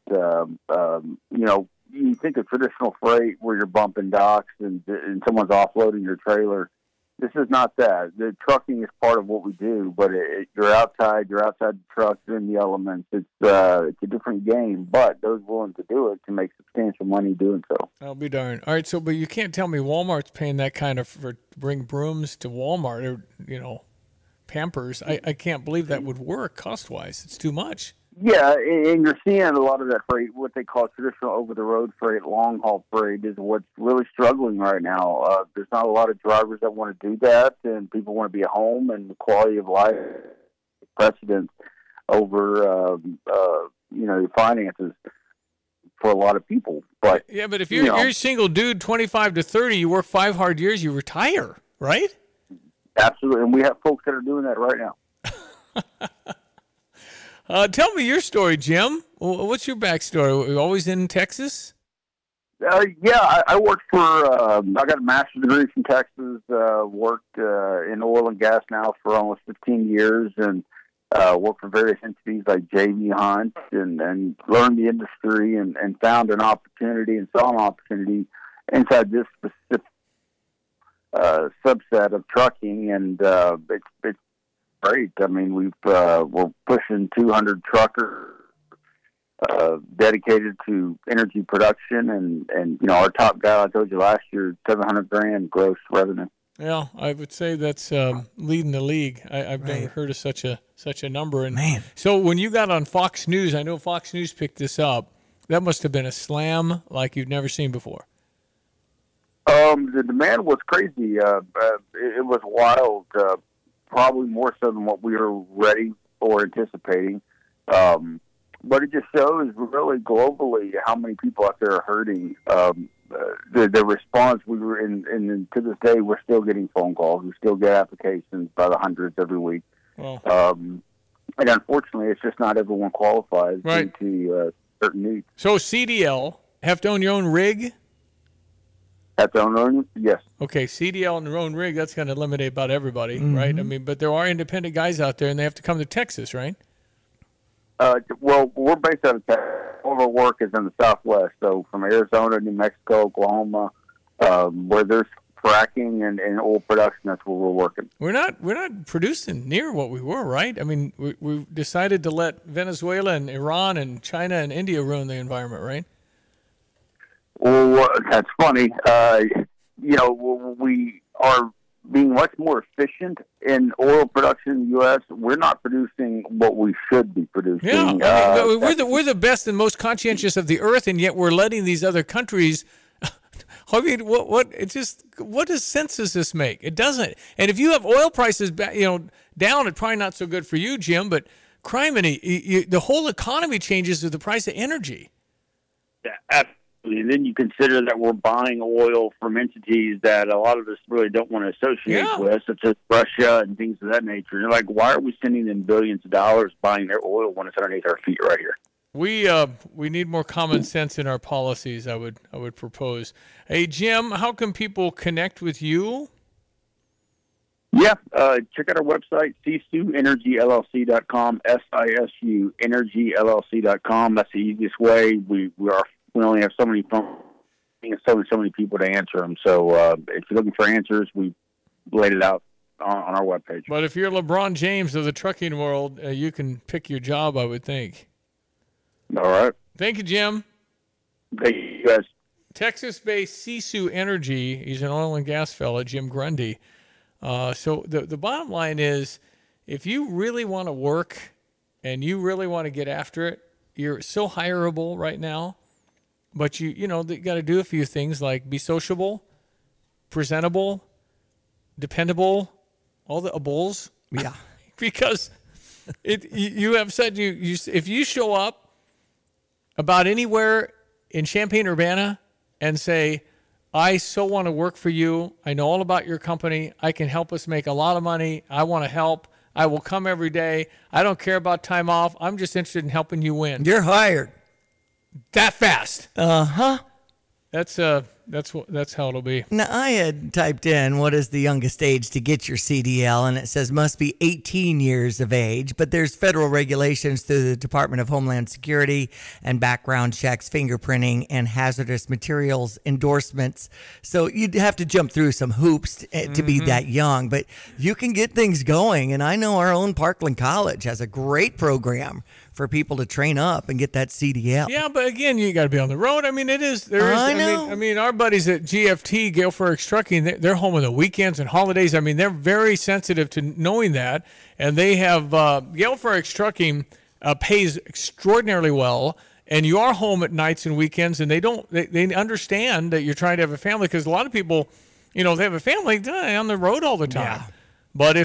You think of traditional freight where you're bumping docks and someone's offloading your trailer. This is not that. The trucking is part of what we do, but you're outside the truck, you're in the elements. It's a different game, but those willing to do it can make substantial money doing so. I'll be darned. All right, but you can't tell me Walmart's paying that kind of for bring brooms to Walmart or, Pampers. I can't believe that would work cost-wise. It's too much. Yeah, and you're seeing a lot of that freight, what they call traditional over-the-road freight, long-haul freight, is what's really struggling right now. There's not a lot of drivers that want to do that, and people want to be at home, and the quality of life precedence over, the finances for a lot of people. But yeah, but if you're a single dude, 25 to 30, you work 5 hard years, you retire, right? Absolutely, and we have folks that are doing that right now. Tell me your story, Jim. What's your backstory? Were you always in Texas? Yeah, I worked for, I got a master's degree from Texas, worked in oil and gas now for almost 15 years, and worked for various entities like J.B. Hunt, and learned the industry and found an opportunity and saw an opportunity inside this specific subset of trucking, and it's great. I mean, we're pushing 200 truckers dedicated to energy production, and our top guy, I told you last year, $700,000 gross revenue. Yeah, I would say that's leading the league. I've never heard of such a number. And so when you got on Fox News, I know Fox News picked this up. That must have been a slam like you've never seen before. The demand was crazy. It was wild. Probably more so than what we were ready or anticipating. But it just shows really globally how many people out there are hurting. The response we were in to this day, we're still getting phone calls. We still get applications by the hundreds every week. Well. And unfortunately, it's just not everyone qualifies due to certain needs. So CDL, have to own your own rig? Have to own, yes. Okay, CDL and their own rig, that's going to eliminate about everybody, right? I mean, but there are independent guys out there, and they have to come to Texas, right? Well, we're based out of Texas. All of our work is in the Southwest, so from Arizona, New Mexico, Oklahoma, where there's fracking and oil production. That's where we're working. We're not producing near what we were, right? I mean, we decided to let Venezuela and Iran and China and India ruin the environment, right? Well, that's funny. We are being much more efficient in oil production in the U.S. We're not producing what we should be producing. Yeah, we're the best and most conscientious of the earth, and yet we're letting these other countries. I mean, what sense does this make? It doesn't. And if you have oil prices, down, it's probably not so good for you, Jim. But criminy, the whole economy changes with the price of energy. Yeah, absolutely. And then you consider that we're buying oil from entities that a lot of us really don't want to associate with, such as Russia and things of that nature. And you're like, why are we sending them billions of dollars buying their oil when it's underneath our feet right here? We need more common sense in our policies, I would propose. Hey, Jim, how can people connect with you? Yeah, check out our website, SISUEnergyLLC.com, SISU EnergyLLC.com. That's the easiest way. We only have so many phones and so many people to answer them. So if you're looking for answers, we laid it out on our webpage. But if you're LeBron James of the trucking world, you can pick your job, I would think. All right. Thank you, Jim. Thank you, guys. Texas-based Sisu Energy. He's an oil and gas fella, Jim Grundy. So the bottom line is, if you really want to work and you really want to get after it, you're so hireable right now. But you got to do a few things like be sociable, presentable, dependable, all the ables. Yeah. Because you have said if you show up about anywhere in Champaign-Urbana and say, I so want to work for you. I know all about your company. I can help us make a lot of money. I want to help. I will come every day. I don't care about time off. I'm just interested in helping you win. You're hired. That fast. Uh-huh. That's how it'll be. Now, I had typed in what is the youngest age to get your CDL, and it says must be 18 years of age. But there's federal regulations through the Department of Homeland Security and background checks, fingerprinting, and hazardous materials endorsements. So you'd have to jump through some hoops to be that young. But you can get things going, and I know our own Parkland College has a great program for people to train up and get that CDL. Yeah, but again, you got to be on the road. I mean, I mean, our buddies at GFT, Gale Ferrex Trucking, they're home on the weekends and holidays. I mean, they're very sensitive to knowing that. And they have, Gale Ferrex Trucking pays extraordinarily well. And you are home at nights and weekends, and they understand that you're trying to have a family, because a lot of people, they have a family on the road all the time. Yeah. But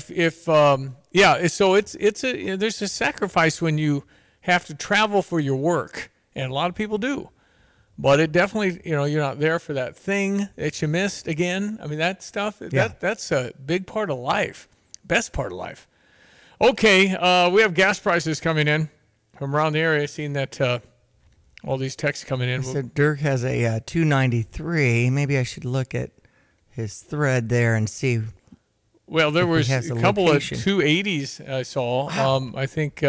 so there's a sacrifice when you have to travel for your work, and a lot of people do. But it definitely, you're not there for that thing that you missed again. I mean, that stuff, that's a big part of life, best part of life. Okay, we have gas prices coming in from around the area. I've seen that all these texts coming in. So Dirk has a 293. Maybe I should look at his thread there and see. Well, there was a couple of 280s I saw. Wow. I think...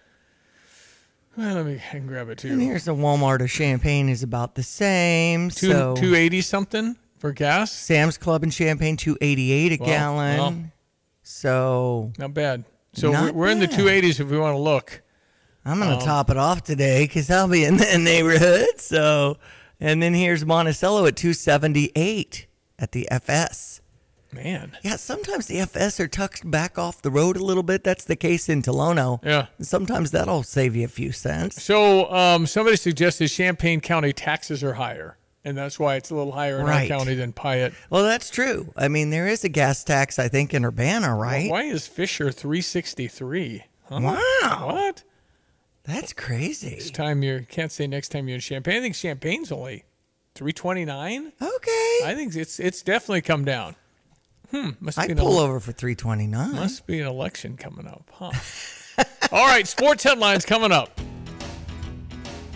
I can grab it too. And here's the Walmart of Champaign is about the same. 280 something for gas. Sam's Club in Champaign, 288 a gallon. Well, so not bad. So we're in the 280s if we want to look. I'm going to top it off today because I'll be in the neighborhood. So, and then here's Monticello at 278 at the FS. Man. Yeah, sometimes the FS are tucked back off the road a little bit. That's the case in Tolono. Yeah. Sometimes that'll save you a few cents. So somebody suggested Champaign County taxes are higher, and that's why it's a little higher in our county than Piatt. Well, that's true. I mean, there is a gas tax, I think, in Urbana, right? Well, why is Fisher $3.63? Huh? Wow. What? That's crazy. Next time can't say next time you're in Champaign. I think Champaign's only $3.29. Okay. I think it's definitely come down. I'd pull over for $3.29. Must be an election coming up, huh? All right, sports headlines coming up.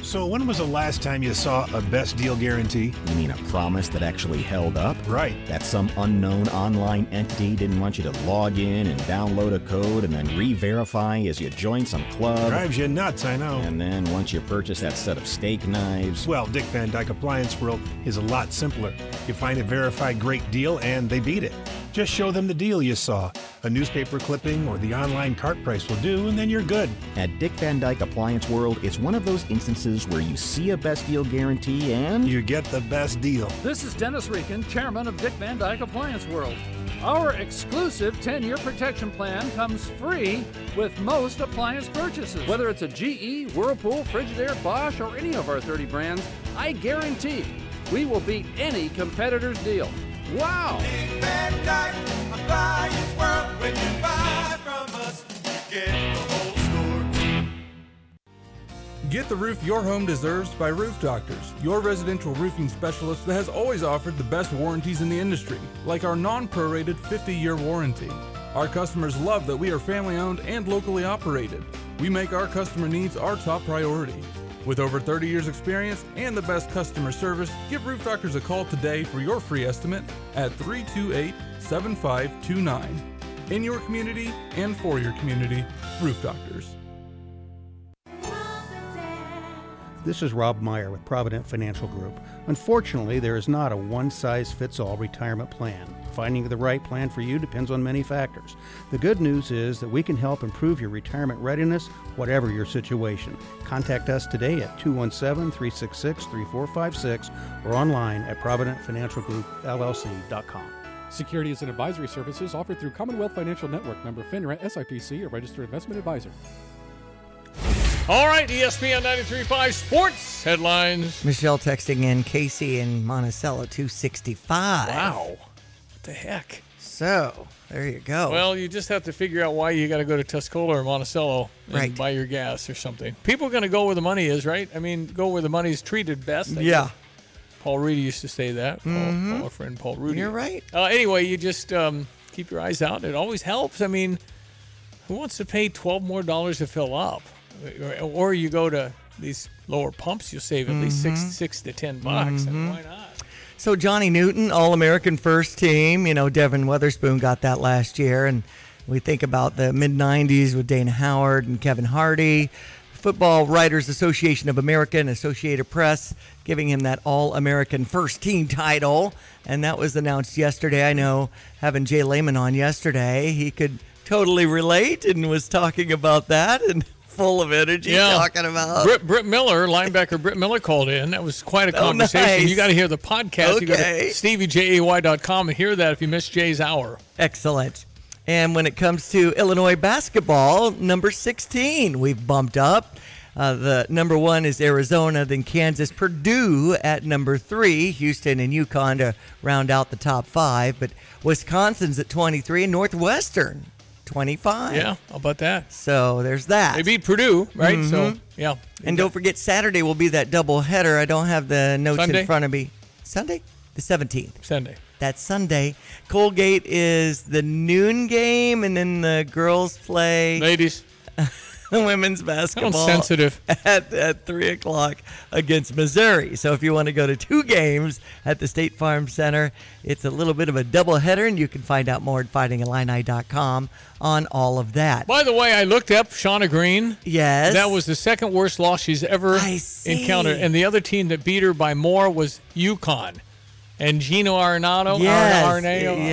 So when was the last time you saw a best deal guarantee? You mean a promise that actually held up? Right. That some unknown online entity didn't want you to log in and download a code and then re-verify as you join some club. Drives you nuts, I know. And then once you purchase that set of steak knives... Well, Dick Van Dyke Appliance World is a lot simpler. You find a verified great deal and they beat it. Just show them the deal you saw. A newspaper clipping or the online cart price will do, and then you're good. At Dick Van Dyke Appliance World, it's one of those instances where you see a best deal guarantee and... you get the best deal. This is Dennis Reekin, chairman of Dick Van Dyke Appliance World. Our exclusive 10-year protection plan comes free with most appliance purchases. Whether it's a GE, Whirlpool, Frigidaire, Bosch, or any of our 30 brands, I guarantee we will beat any competitor's deal. Wow! Dick Van Dyke Appliance World. When you buy from us, you get the whole store. Get the roof your home deserves by Roof Doctors, your residential roofing specialist that has always offered the best warranties in the industry, like our non-prorated 50-year warranty. Our customers love that we are family-owned and locally operated. We make our customer needs our top priority. With over 30 years experience and the best customer service, give Roof Doctors a call today for your free estimate at 328-7529. In your community and for your community, Roof Doctors. This is Rob Meyer with Provident Financial Group. Unfortunately, there is not a one-size-fits-all retirement plan. Finding the right plan for you depends on many factors. The good news is that we can help improve your retirement readiness, whatever your situation. Contact us today at 217-366-3456 or online at providentfinancialgroupllc.com. Securities and advisory services offered through Commonwealth Financial Network, member FINRA, SIPC, a registered investment advisor. All right, ESPN 93.5 Sports headlines. Michelle texting in Casey and Monticello 265. Wow. What the heck? So, there you go. Well, you just have to figure out why you got to go to Tuscola or Monticello and buy your gas or something. People are going to go where the money is, right? I mean, go where the money is treated best. Yeah. Paul Rudy used to say that. Our friend Paul Rudy. You're right. Anyway, you just keep your eyes out. It always helps. I mean, who wants to pay $12 more to fill up? Or you go to these lower pumps, you'll save at least $6 to $10. I mean, why not? So Johnny Newton, All-American first team. You know, Devin Weatherspoon got that last year. And we think about the mid-'90s with Dana Howard and Kevin Hardy. Football Writers Association of America and Associated Press giving him that All-American first team title. And that was announced yesterday. I know, having Jay Lehman on yesterday, he could totally relate and was talking about that. And full of energy talking about. Britt Miller, linebacker Britt Miller called in. That was quite a conversation. Nice. You got to hear the podcast. Okay. You go to StevieJay.com and hear that if you missed Jay's hour. Excellent. And when it comes to Illinois basketball, number 16, we've bumped up. The number 1 is Arizona, then Kansas, Purdue at number 3, Houston and UConn to round out the top 5. But Wisconsin's at 23 and Northwestern 25. Yeah, how about that? So there's that. They beat Purdue, right? So, yeah. And don't forget, Saturday will be that double header. I don't have the notes Sunday? in front of me. Sunday? The 17th. Sunday. That's Sunday. Colgate is the noon game, and then the girls play. Ladies. Women's basketball. Sounds sensitive. At 3 o'clock against Missouri. So if you want to go to 2 games at the State Farm Center, it's a little bit of a doubleheader, and you can find out more at fightingillini.com on all of that. By the way, I looked up Shauna Green. Yes. That was the second worst loss she's ever encountered. And the other team that beat her by more was UConn. And Gino Arenado. Yes.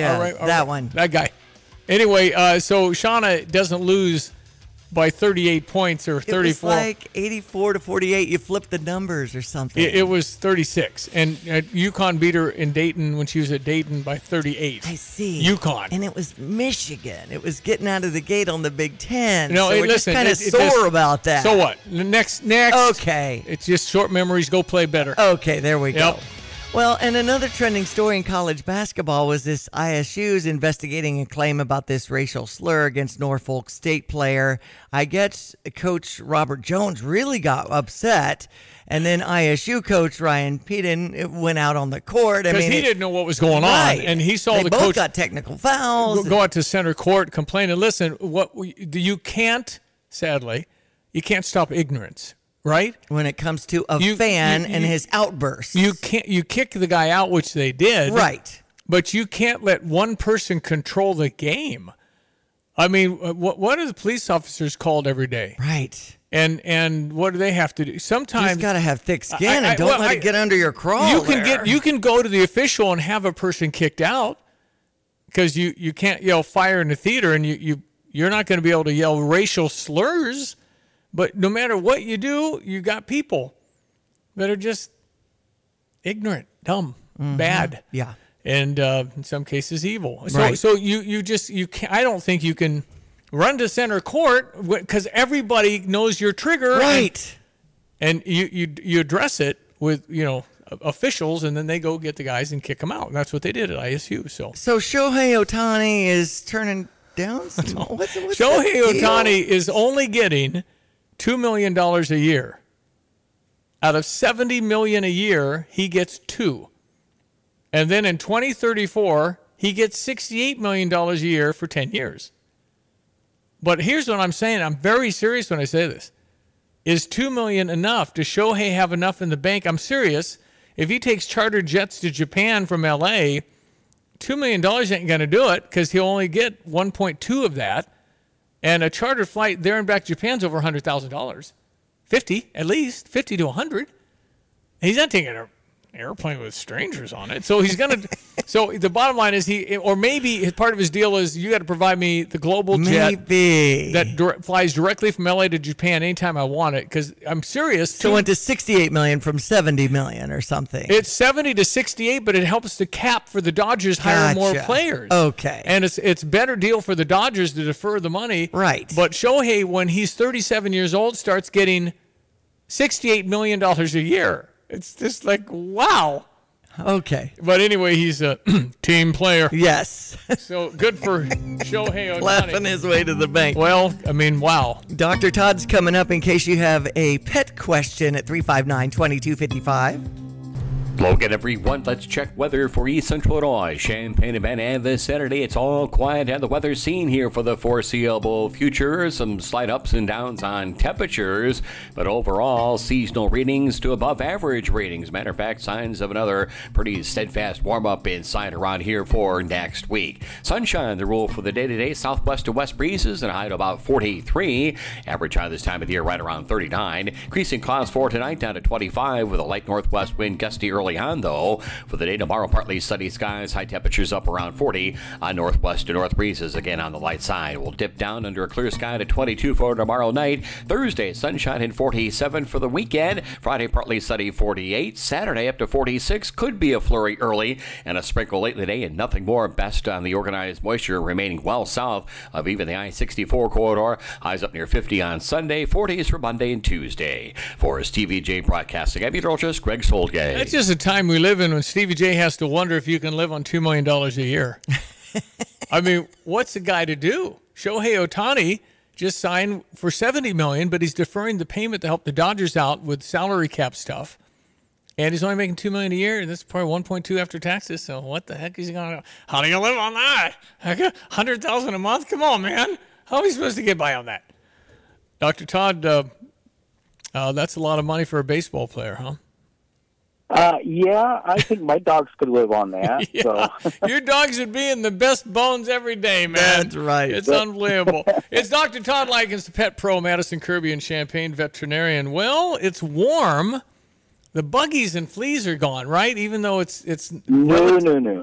That one. That guy. Anyway, so Shauna doesn't lose by 38 points or 34. It was like 84 to 48. You flip the numbers or something. It was 36. And UConn beat her in Dayton when she was at Dayton by 38. I see. UConn. And it was Michigan. It was getting out of the gate on the Big Ten. No, so we're listen, just kind of sore about that. So what? Next. Okay. It's just short memories. Go play better. Okay, there we go. Yep. Well, and another trending story in college basketball was this ISU's investigating a claim about this racial slur against Norfolk State player. I guess Coach Robert Jones really got upset, and then ISU coach Ryan Peden went out on the court. Because he didn't know what was going on, and he saw the both coach got technical fouls. Go out to center court, complain, and listen. You can't, sadly, you can't stop ignorance. right? When it comes to a fan and his outbursts. You kick the guy out, which they did. Right. But you can't let one person control the game. I mean, what are the police officers called every day? Right. And what do they have to do? Sometimes you got to have thick skin and don't let it get under your crawl. You can go to the official and have a person kicked out because you can't yell fire in the theater, and you're not going to be able to yell racial slurs. But no matter what you do, you got people that are just ignorant, dumb, bad. Yeah. And in some cases, evil. Right. So you can't. I don't think you can run to center court because everybody knows your trigger. Right. And you address it with officials, and then they go get the guys and kick them out. And that's what they did at ISU. So Shohei Ohtani is turning down. What's Shohei Ohtani is only getting $2 million a year. Out of $70 million a year, he gets $2 million. And then in 2034, he gets $68 million a year for 10 years. But here's what I'm saying. I'm very serious when I say this. Is $2 million enough? Does Shohei have enough in the bank? I'm serious. If he takes charter jets to Japan from L.A., $2 million ain't going to do it because he'll only get 1.2 of that. And a charter flight there and back to Japan's over $100,000. 50, at least, 50 to 100. He's not taking an airplane with strangers on it. So he's going to so the bottom line is maybe part of his deal is you got to provide me the global jet that flies directly from LA to Japan anytime I want it, because I'm serious. So it went to $68 million from $70 million or something. It's 70 to 68, but it helps the cap for the Dodgers hire more players. Okay. And it's better deal for the Dodgers to defer the money. Right. But Shohei, when he's 37 years old, starts getting $68 million a year. It's just like, wow. Okay. But anyway, he's a team player. Yes. So good for Shohei Ohtani. Laughing his way to the bank. Well, I mean, wow. Dr. Todd's coming up in case you have a pet question at 359-2255. Hello again, everyone. Let's check weather for East Central Illinois, Champaign-Urbana, and this Saturday. It's all quiet and the weather scene here for the foreseeable future. Some slight ups and downs on temperatures, but overall, seasonal readings to above average readings. Matter of fact, signs of another pretty steadfast warm-up inside around here for next week. Sunshine, the rule for the day-to-day. Southwest to west breezes and a high to about 43. Average high this time of the year right around 39. Increasing clouds for tonight down to 25 with a light northwest wind gusty early on, though. For the day tomorrow, partly sunny skies, high temperatures up around 40 on northwest to north breezes. Again on the light side. We'll dip down under a clear sky to 22 for tomorrow night. Thursday, sunshine and 47 for the weekend. Friday, partly sunny, 48. Saturday, up to 46. Could be a flurry early and a sprinkle late in the day, and nothing more. Best on the organized moisture remaining well south of even the I-64 corridor. Highs up near 50 on Sunday, 40s for Monday and Tuesday. For his TVJ Broadcasting, I'm meteorologist Greg Solgay. That's just a time we live in when Stevie J has to wonder if you can live on $2 million a year. I mean, what's the guy to do? Shohei Ohtani just signed for $70 million, but he's deferring the payment to help the Dodgers out with salary cap stuff. And he's only making $2 million a year, and this is probably 1.2 after taxes. So what the heck is he going to? How do you live on that? $100,000 a month? Come on, man. How are we supposed to get by on that? Dr. Todd, that's a lot of money for a baseball player, huh? Yeah, I think my dogs could live on that. Yeah. So. Your dogs would be in the best bones every day, man. That's right. It's unbelievable. It's Dr. Todd Likens, the pet pro, Madison Kirby and Champaign veterinarian. Well, it's warm. The buggies and fleas are gone, right? Even though it's No.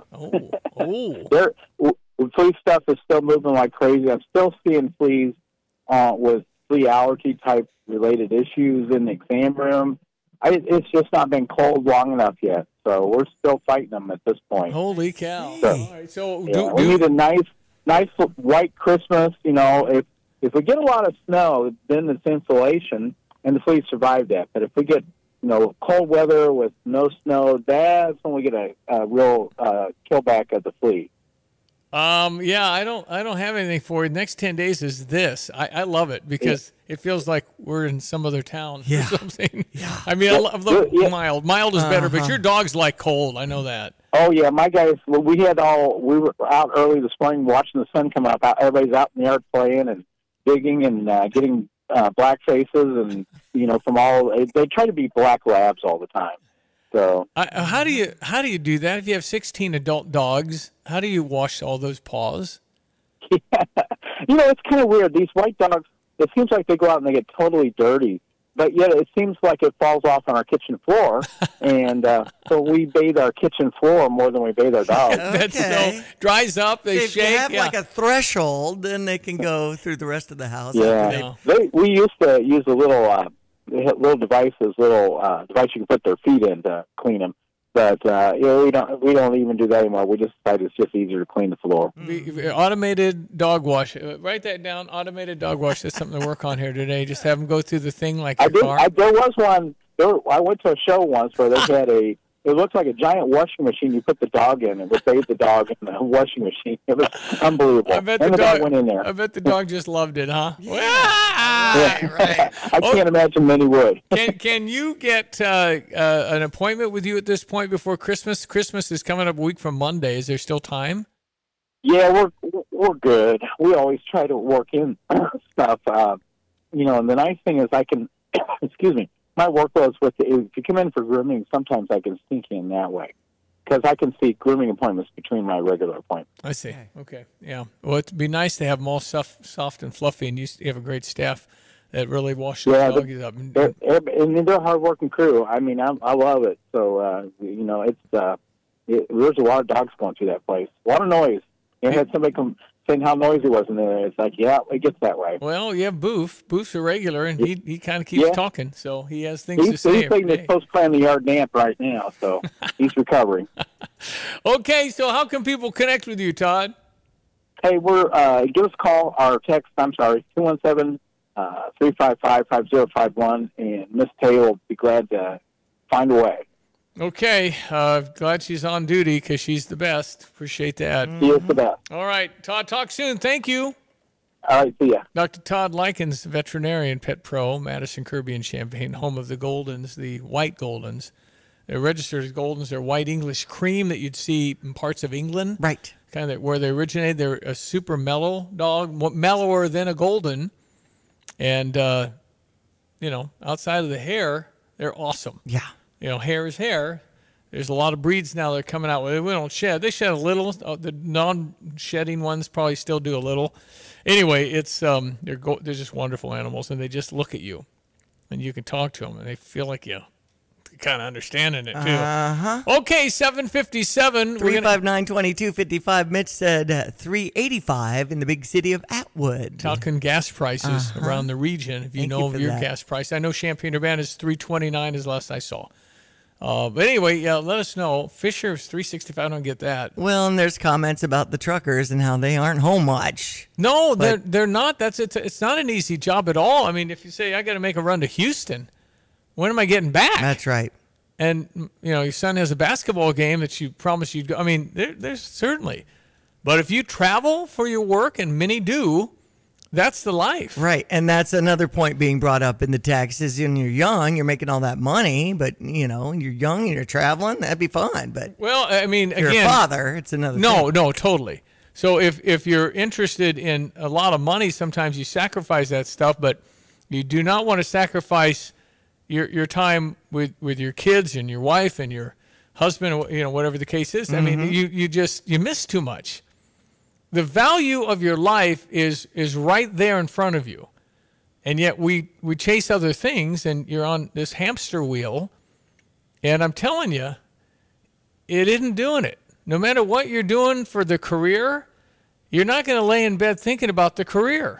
Flea stuff is still moving like crazy. I'm still seeing fleas with flea allergy type related issues in the exam room. It's just not been cold long enough yet, so we're still fighting them at this point. Holy cow! So, all right, so we need a nice white Christmas. You know, if we get a lot of snow, then it's insulation, and the fleas survive that. But if we get cold weather with no snow, that's when we get a real killback of the flea. Yeah, I don't have anything for you. The next 10 days is this. I love it because it feels like we're in some other town or something. Yeah. I mean, I love mild. Mild is better, but your dogs like cold. I know that. Oh yeah, my guys. We were out early this morning watching the sun come up. Everybody's out in the yard playing and digging and getting black faces and, from they try to be black labs all the time. So how do you do that? If you have 16 adult dogs, how do you wash all those paws? It's kind of weird. These white dogs, it seems like they go out and they get totally dirty, but yet it seems like it falls off on our kitchen floor, and so we bathe our kitchen floor more than we bathe our dogs. That's so dries up, they if shake. you have like a threshold, then they can go through the rest of the house. Yeah, we used to use a little device you can put their feet in to clean them. But we don't even do that anymore. We just decided it's just easier to clean the floor. Automated dog wash. Write that down. Automated dog wash. That's something to work on here today. Just have them go through the thing like your car. There was one. I went to a show once where they had it looked like a giant washing machine. You put the dog in and would bathe the dog in the washing machine. It was unbelievable. I bet the dog went in there. I bet the dog just loved it, huh? Right. I can't imagine many would. Can you get an appointment with you at this point before Christmas? Christmas is coming up a week from Monday. Is there still time? We're good. We always try to work in stuff. And the nice thing is I can, excuse me, my workload's if you come in for grooming, sometimes I can sneak in that way because I can see grooming appointments between my regular appointments. I see. Okay. Yeah. Well, it'd be nice to have them all soft and fluffy, and you have a great staff that really washes doggies up. And they're a hard-working crew. I mean, I love it. So, there's a lot of dogs going through that place. A lot of noise. I had somebody come saying how noisy it was in there. It's like, yeah, it gets that way. Well, you have Boof. Boof's a regular, and he kind of keeps talking, so he has things to say. He's taking his post-plan the yard nap right now, so he's recovering. Okay, so how can people connect with you, Todd? Hey, give us a call or text, 217-355-5051, and Miss Tay will be glad to find a way. Okay, glad she's on duty because she's the best. Appreciate that. She is the best. All right, Todd, talk soon. Thank you. All right, see ya. Dr. Todd Likens, veterinarian, pet pro, Madison, Kirby, and Champaign, home of the Goldens, the white Goldens. They're registered as Goldens. They're white English cream that you'd see in parts of England. Right. Kind of where they originated. They're a super mellow dog, mellower than a Golden. And, outside of the hair, they're awesome. Yeah. Hair is hair. There's a lot of breeds now that are coming out with it. We don't shed. They shed a little. The non-shedding ones probably still do a little. Anyway, it's they're just wonderful animals, and they just look at you, and you can talk to them, and they feel like you kind of understanding it too. Okay, 7:57. 359-2255. Mitch said $3.85 in the big city of Atwood. Talking gas prices around the region. If you know of your gas price, I know Champaign-Urbana is $3.29 is last I saw. But anyway, let us know. Fisher is $3.65. I don't get that. Well, and there's comments about the truckers and how they aren't home much. No, they're not. It's not an easy job at all. I mean, if you say I got to make a run to Houston, when am I getting back? That's right. And your son has a basketball game that you promised you'd go. I mean, there's certainly. But if you travel for your work, and many do, that's the life. Right, and that's another point being brought up in the text is when you're young, you're making all that money, but, you're young and you're traveling, that'd be fun. But well, I mean, if you're again, a father, it's another thing. No, totally. So if you're interested in a lot of money, sometimes you sacrifice that stuff, but you do not want to sacrifice your time with your kids and your wife and your husband, whatever the case is. I mean, you miss too much. The value of your life is right there in front of you. And yet we chase other things, and you're on this hamster wheel. And I'm telling you, it isn't doing it. No matter what you're doing for the career, you're not going to lay in bed thinking about the career.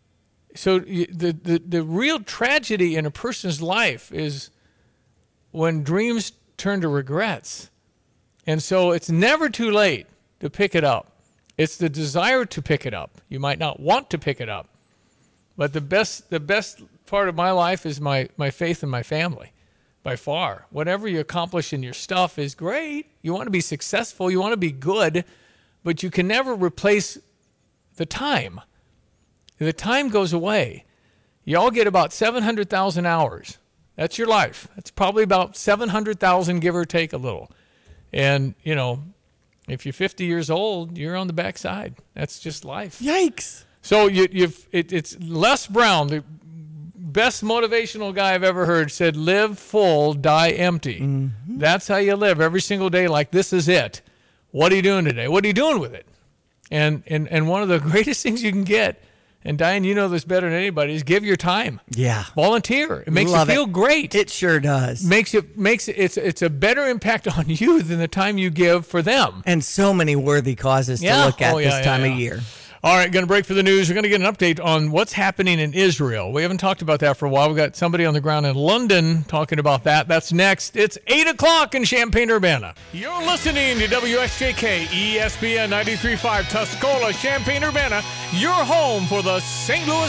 So the real tragedy in a person's life is when dreams turn to regrets. And so it's never too late to pick it up. It's the desire to pick it up. You might not want to pick it up. But the best part of my life is my faith in my family, by far. Whatever you accomplish in your stuff is great. You want to be successful. You want to be good. But you can never replace the time. The time goes away. You all get about 700,000 hours. That's your life. That's probably about 700,000, give or take a little. And, if you're 50 years old, you're on the backside. That's just life. Yikes. So it's Les Brown, the best motivational guy I've ever heard said, live full, die empty. Mm-hmm. That's how you live every single day, like this is it. What are you doing today? What are you doing with it? And one of the greatest things you can get, and Diane, you know this better than anybody, is give your time. Yeah. Volunteer. It makes you feel great. It sure does. It's a better impact on you than the time you give for them. And so many worthy causes to look at this time of year. All right, going to break for the news. We're going to get an update on what's happening in Israel. We haven't talked about that for a while. We've got somebody on the ground in London talking about that. That's next. It's 8 o'clock in Champaign-Urbana. You're listening to WSJK ESPN 93.5 Tuscola, Champaign-Urbana, your home for the St. Louis